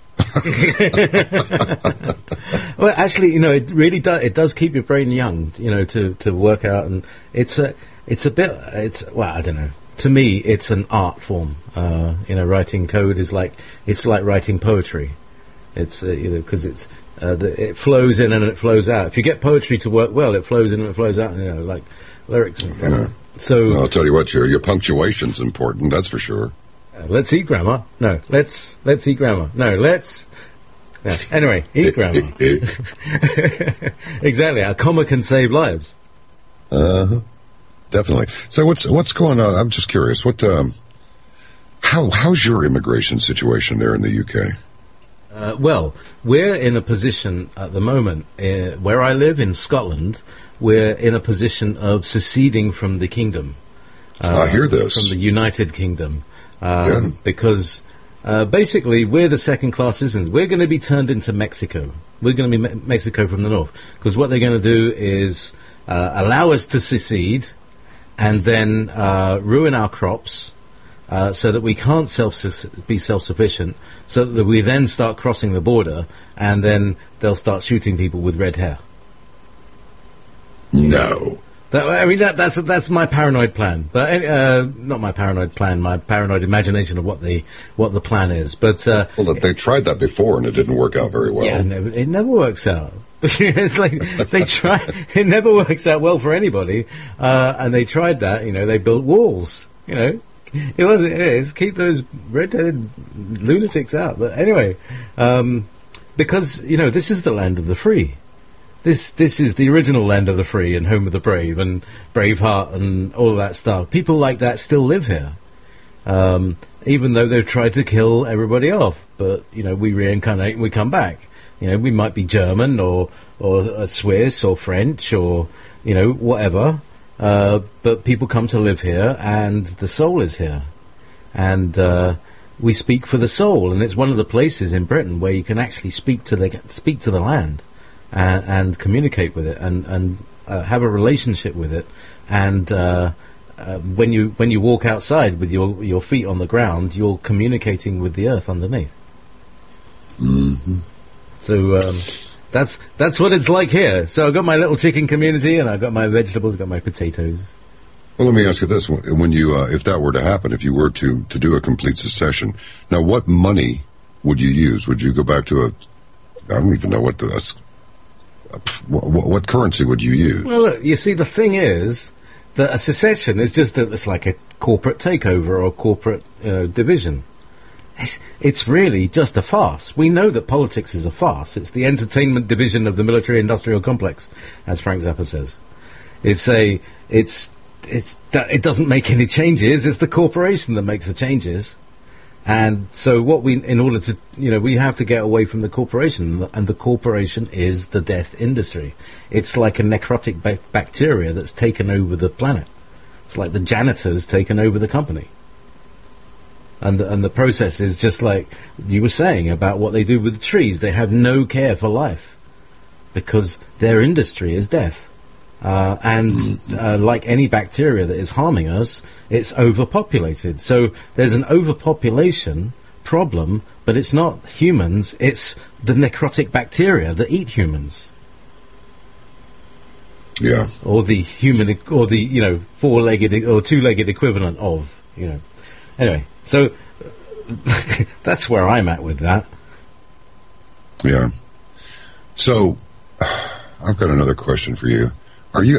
Well, actually, you know, it really does. It does keep your brain young. You know, to work out, and it's a bit. Well, I don't know. To me, it's an art form. You know, writing code is like writing poetry. It's you know, because it flows in and it flows out. If you get poetry to work well, it flows in and it flows out. You know, like lyrics and stuff. Yeah. So
well, I'll tell you what, your punctuation's important. That's for sure.
Let's eat grammar. No, let's eat grammar. No, let's. Yeah. Anyway, eat grammar. Exactly. A comma can save lives.
Definitely. So what's going on? I'm just curious. What how's your immigration situation there in the UK?
Well, we're in a position at the moment, where I live in Scotland, we're in a position of seceding from the kingdom.
I hear this.
From the United Kingdom. Because basically we're the second-class citizens. We're going to be turned into Mexico. We're going to be Mexico from the north. Because what they're going to do is allow us to secede and then ruin our crops. So that we can't be self-sufficient, so that we then start crossing the border, and then they'll start shooting people with red hair.
No.
That's my paranoid plan, but not my paranoid plan. My paranoid imagination of what the plan is. But
they tried that before and it didn't work out very well.
Yeah, it never works out. It's like they try. It never works out well for anybody. And they tried that. They built walls. It is keep those red-headed lunatics out. But anyway, because this is the land of the free. This is the original land of the free and home of the brave and Braveheart and all of that stuff. People like that still live here, even though they've tried to kill everybody off. But we reincarnate and we come back. We might be German or Swiss or French or whatever. But people come to live here, and the soul is here, and we speak for the soul. And it's one of the places in Britain where you can actually speak to the land. And communicate with it, and have a relationship with it, and when you walk outside with your feet on the ground, you're communicating with the earth underneath.
Mm-hmm.
So that's what it's like here. So I've got my little chicken community, and I've got my vegetables, I've got my potatoes.
Well, let me ask you this: when you, if that were to happen, if you were to do a complete secession, now what money would you use? Would you go back to I don't even know what currency would you use?
Well, look, you see, the thing is that a secession is it's like a corporate takeover or corporate division. It's really just a farce. We know that politics is a farce. It's the entertainment division of the military-industrial complex, as Frank Zappa says. It doesn't make any changes. It's the corporation that makes the changes. And so in order to, we have to get away from the corporation, and the corporation is the death industry. It's like a necrotic bacteria that's taken over the planet. It's like the janitors taken over the company. And the process is just like you were saying about what they do with the trees. They have no care for life because their industry is death. Like any bacteria that is harming us, it's overpopulated. So there's an overpopulation problem, but it's not humans, it's the necrotic bacteria that eat humans.
Yeah.
Or the human, or the, four-legged or two-legged equivalent of, Anyway, so that's where I'm at with that.
Yeah. So I've got another question for you. Are you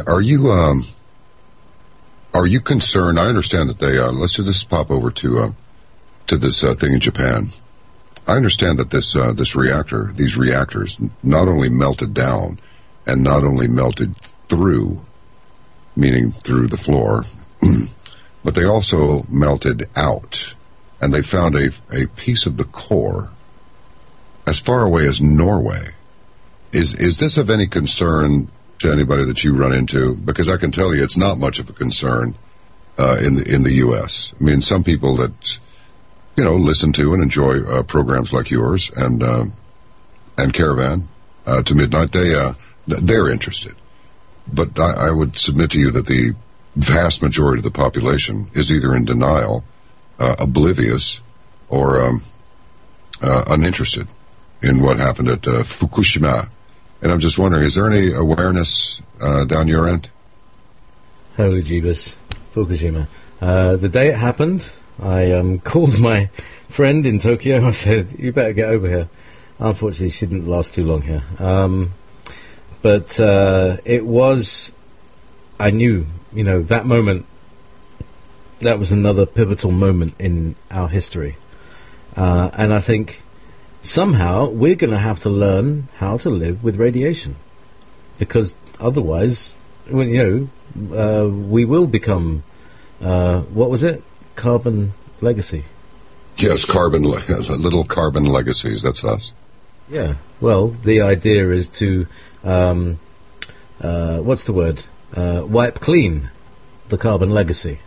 concerned? I understand that they, let's just pop over to this thing in Japan. I understand that these reactors not only melted down and not only melted through, meaning through the floor, but they also melted out, and they found a piece of the core as far away as Norway. Is this of any concern to anybody that you run into? Because I can tell you it's not much of a concern in the U.S. I mean, some people that listen to and enjoy programs like yours and Caravan to Midnight, they're interested. But I would submit to you that the vast majority of the population is either in denial, oblivious, or uninterested in what happened at Fukushima. And I'm just wondering, is there any awareness down your end?
Holy Jeebus, Fukushima. The day it happened, I called my friend in Tokyo. I said, you better get over here. Unfortunately, she didn't last too long here. But it was, I knew, that moment, that was another pivotal moment in our history. And I think somehow we're going to have to learn how to live with radiation, because otherwise, we will become, what was it? Carbon legacy.
Yes, little carbon legacies. That's us.
Yeah. Well, the idea is to, what's the word? Wipe clean the carbon legacy.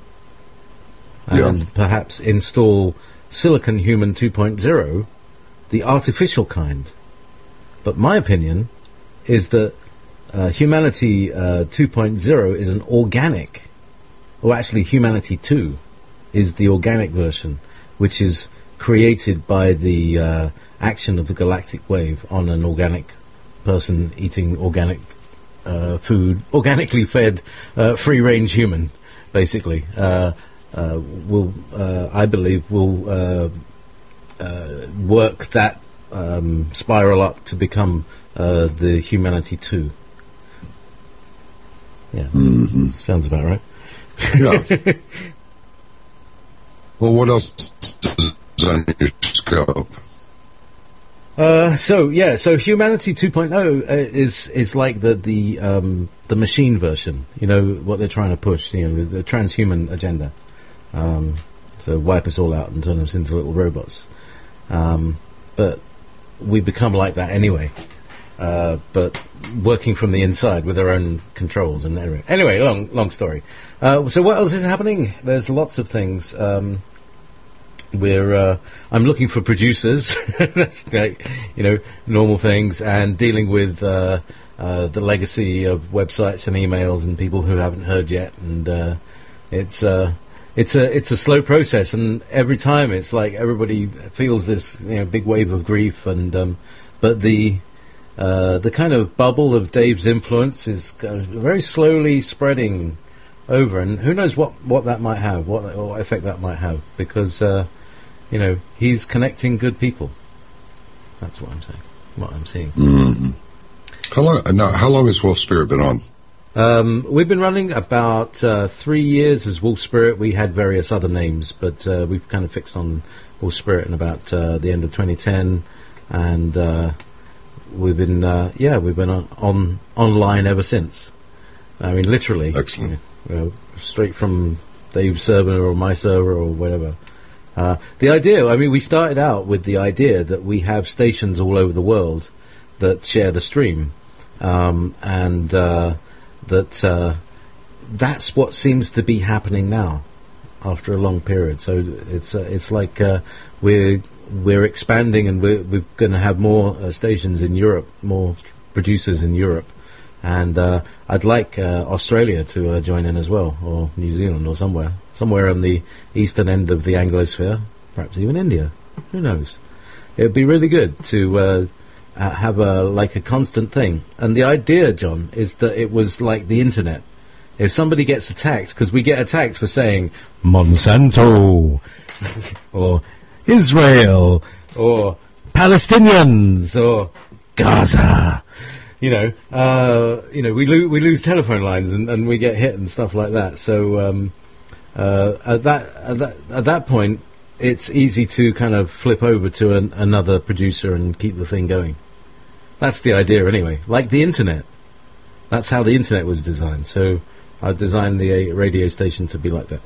And perhaps install Silicon Human 2.0, the artificial kind. But my opinion is that Humanity 2.0 is an organic, or actually Humanity 2 is the organic version, which is created by the action of the galactic wave on an organic person eating organic food, organically fed, free-range human, basically. Will I believe will work that spiral up to become the humanity 2. Yeah, sounds about right.
Yeah. Well, what else is on your scope?
So Humanity 2.0 is like the machine version. You know what they're trying to push. You know the transhuman agenda. So wipe us all out and turn us into little robots. But we become like that anyway. But working from the inside with our own controls and everything. Anyway, long story. So what else is happening? There's lots of things. I'm looking for producers. That's like, normal things, and dealing with the legacy of websites and emails and people who haven't heard yet. And it's a slow process, and every time it's like everybody feels this big wave of grief, and but the kind of bubble of Dave's influence is very slowly spreading over, and who knows what that might have, what effect that might have, because he's connecting good people. That's what I'm saying. What I'm seeing.
Mm-hmm. How long has Wolf Spirit been on?
We've been running about 3 years as Wolf Spirit. We had various other names, but we've kind of fixed on Wolf Spirit in about the end of 2010, and we've been online ever since. I mean, literally.
Excellent.
Straight from Dave's server or my server or whatever. The idea, we started out with the idea that we have stations all over the world that share the stream, and that's what seems to be happening now after a long period. So it's like we're expanding, and we're going to have more stations in Europe, more producers in Europe, and I'd like Australia to join in as well, or New Zealand, or somewhere on the eastern end of the Anglosphere, perhaps even India. Who knows? It would be really good to have a constant thing. And the idea, John, is that it was like the internet. If somebody gets attacked, because we get attacked for saying Monsanto, or Israel, or Palestinians, or Gaza, we lose telephone lines and we get hit and stuff like that. So at that point, it's easy to kind of flip over to another producer and keep the thing going. That's the idea, anyway. Like the internet. That's how the internet was designed. So I designed the radio station to be like that.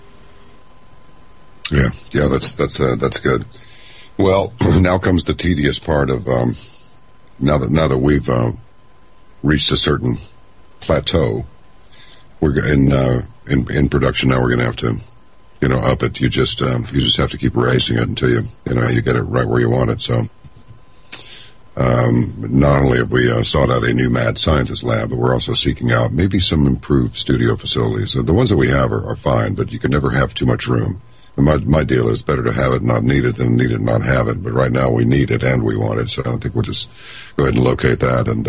Yeah, that's good. Well, now comes the tedious part of now that we've reached a certain plateau. We're in production now. We're going to have to up it. You just have to keep raising it until you get it right where you want it. So not only have we sought out a new mad scientist lab, but we're also seeking out maybe some improved studio facilities. The ones that we have are fine, but you can never have too much room. And my deal is better to have it and not need it than need it and not have it. But right now we need it and we want it, so I think we'll just go ahead and locate that, and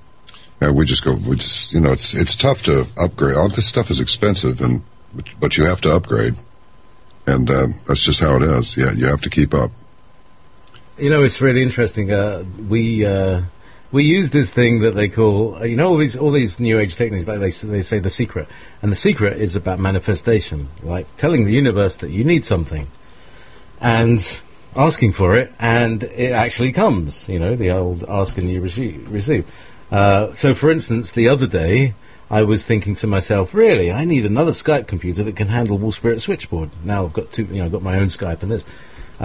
it's tough to upgrade. All this stuff is expensive, but you have to upgrade. And that's just how it is. Yeah, you have to keep up.
It's really interesting. We use this thing that they call, all these new age techniques, like they say the secret. And the secret is about manifestation, like telling the universe that you need something and asking for it, and it actually comes, the old ask and you receive. So, for instance, the other day, I was thinking to myself, really, I need another Skype computer that can handle Wolf Spirit switchboard. Now I've got I've got my own Skype and this.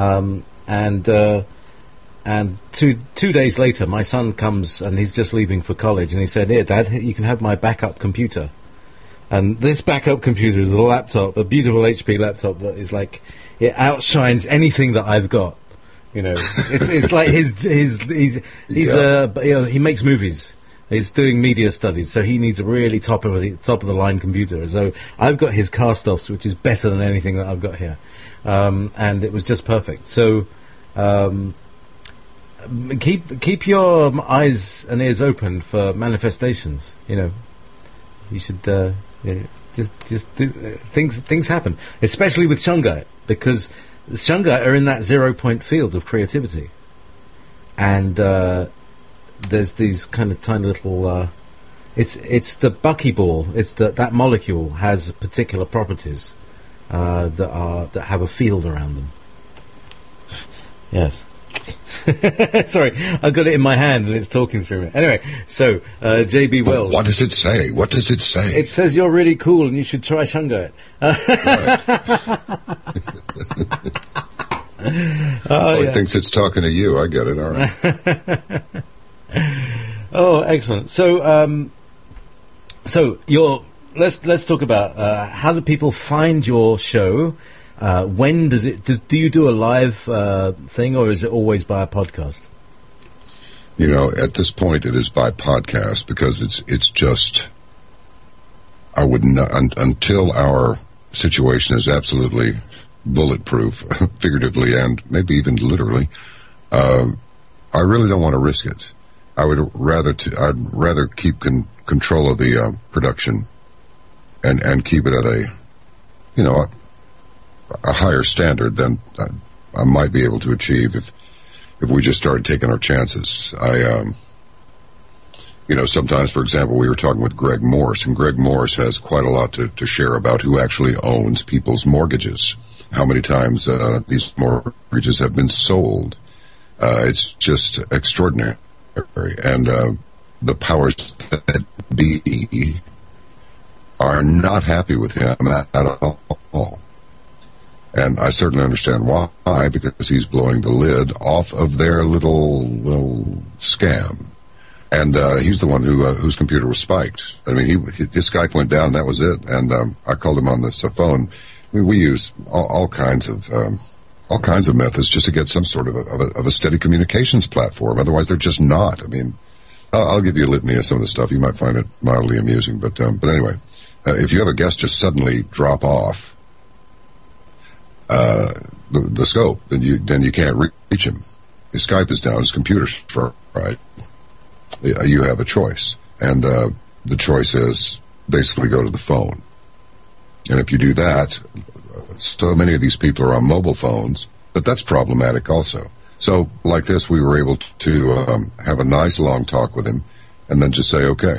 And 2 days later, my son comes, and he's just leaving for college, and he said, "Here, Dad, you can have my backup computer." And this backup computer is a laptop, a beautiful HP laptop that is like, it outshines anything that I've got. It's like he makes movies. He's doing media studies, so he needs a really top of the line computer. So I've got his cast-offs, which is better than anything that I've got here, and it was just perfect. So keep your eyes and ears open for manifestations. You should just do, things happen, especially with Shungite, because the Shungite are in that 0 point field of creativity, and there's these kind of tiny little. It's the buckyball. It's that molecule has particular properties that have a field around them. Yes. Sorry, I've got it in my hand and it's talking through me. Anyway, so J.B. Wells.
What does it say? What does it say?
It says you're really cool and you should try Shungite.
It thinks it's talking to you. I get it. All right.
Oh, excellent. So let's talk about how do people find your show? When does it? Do you do a live thing, or is it always by a podcast?
At this point, it is by podcast because it's just. I would not until our situation is absolutely bulletproof, figuratively and maybe even literally. I really don't want to risk it. I'd rather keep control of the production and keep it at a higher standard than I might be able to achieve if we just started taking our chances. Sometimes, for example, we were talking with Greg Morse, and Greg Morse has quite a lot to share about who actually owns people's mortgages, how many times these mortgages have been sold. It's just extraordinary. And the powers that be are not happy with him at all. And I certainly understand why, because he's blowing the lid off of their little scam. And he's the one whose computer was spiked. I mean, his Skype went down, that was it. And I called him on this phone. We use all kinds of methods just to get some sort of a steady communications platform. Otherwise, they're just not. I mean, I'll give you a litany of some of the stuff. You might find it mildly amusing. But anyway, if you have a guest just suddenly drop off the scope, then you can't reach him. His Skype is down, his computer's fried. You have a choice, and the choice is basically go to the phone. And if you do that, so many of these people are on mobile phones, but that's problematic also. So like this, we were able to have a nice long talk with him, and then just say, okay,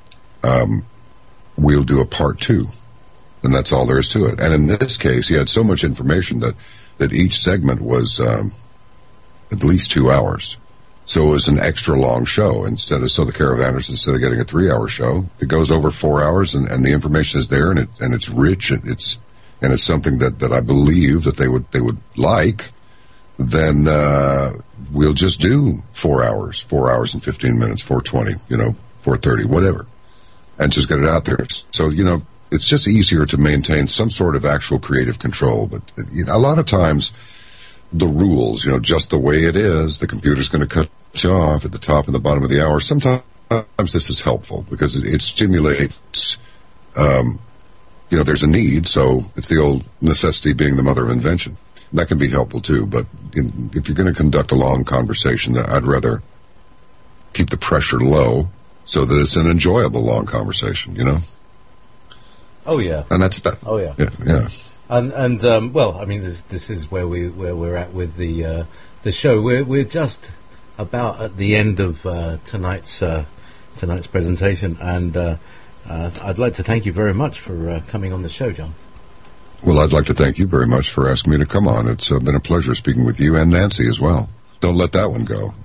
we'll do a part 2. And that's all there is to it. And in this case, he had so much information that each segment was at least 2 hours. So it was an extra long show. So the Caravanners, instead of getting a 3-hour show, it goes over 4 hours, and the information is there, and it's rich, and it's something that I believe that they would like. Then we'll just do 4 hours, 4 hours and 15 minutes, 420, 430, whatever, and just get it out there. So it's just easier to maintain some sort of actual creative control. But a lot of times, the rules, just the way it is, the computer's going to cut you off at the top and the bottom of the hour. Sometimes this is helpful because it stimulates, there's a need, so it's the old necessity being the mother of invention. That can be helpful too, but if you're going to conduct a long conversation, I'd rather keep the pressure low so that it's an enjoyable long conversation,
Oh yeah.
And that's that.
Oh yeah.
Yeah.
And well, I mean, this is where we're at with the show. We're just about at the end of tonight's presentation, and I'd like to thank you very much for coming on the show, John.
Well, I'd like to thank you very much for asking me to come on. It's been a pleasure speaking with you and Nancy as well. Don't let that one go.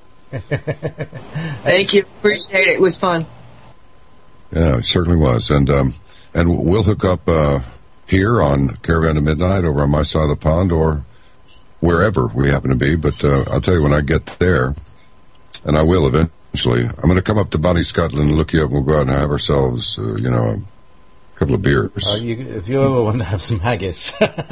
Thank you. Appreciate it. It was fun.
Yeah, it certainly was. And we'll hook up here on Caravan to Midnight over on my side of the pond or wherever we happen to be. But I'll tell you, when I get there, and I will eventually, I'm going to come up to Bonnie Scotland and look you up, and we'll go out and have ourselves, a couple of beers.
If you ever want to have some haggis.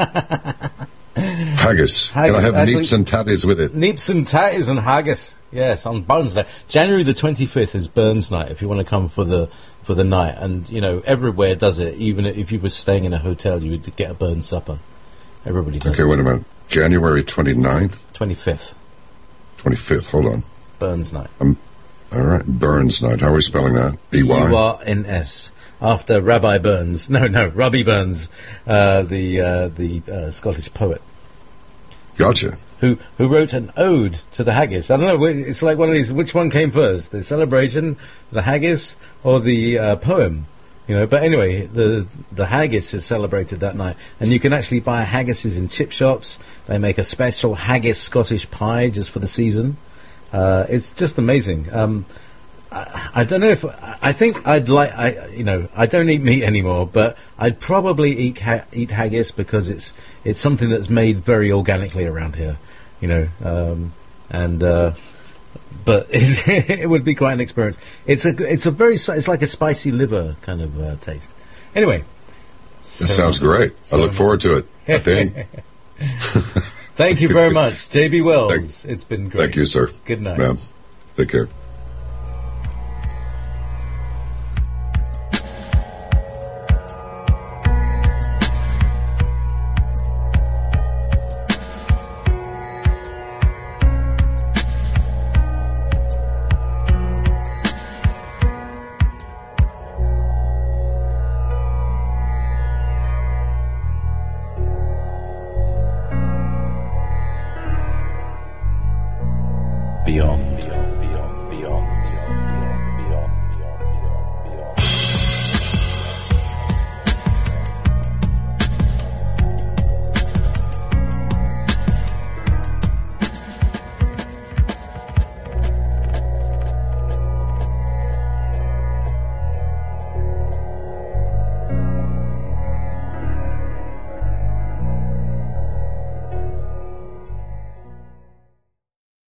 Haggis. Can I have neeps and tatties with it?
Neeps and tatties and haggis. Yes, on Burns Night. January the 25th is Burns Night, if you want to come for the night. And, everywhere does it. Even if you were staying in a hotel, you would get a Burns supper. Everybody does.
Okay, wait a minute. January 29th?
25th.
25th. Hold on.
Burns night.
All right. Burns night. How are we spelling that? B-Y?
Burns. After Rabbi Burns. No, Robbie Burns, the Scottish poet.
Gotcha.
Who wrote an ode to the haggis. I don't know, it's like one of these, which one came first? The celebration, the haggis, or the poem? You know, but anyway, the haggis is celebrated that night. And you can actually buy haggises in chip shops. They make a special haggis Scottish pie just for the season. It's just amazing. I don't know if I think I'd like. I don't eat meat anymore, but I'd probably eat haggis because it's something that's made very organically around here. You know, but it would be quite an experience. It's like a spicy liver kind of taste. Anyway,
that sounds great. I look forward to it. I think.
Thank you very much, J.B. Wells. It's been great.
Thank you, sir.
Good night.
Ma'am. Take care.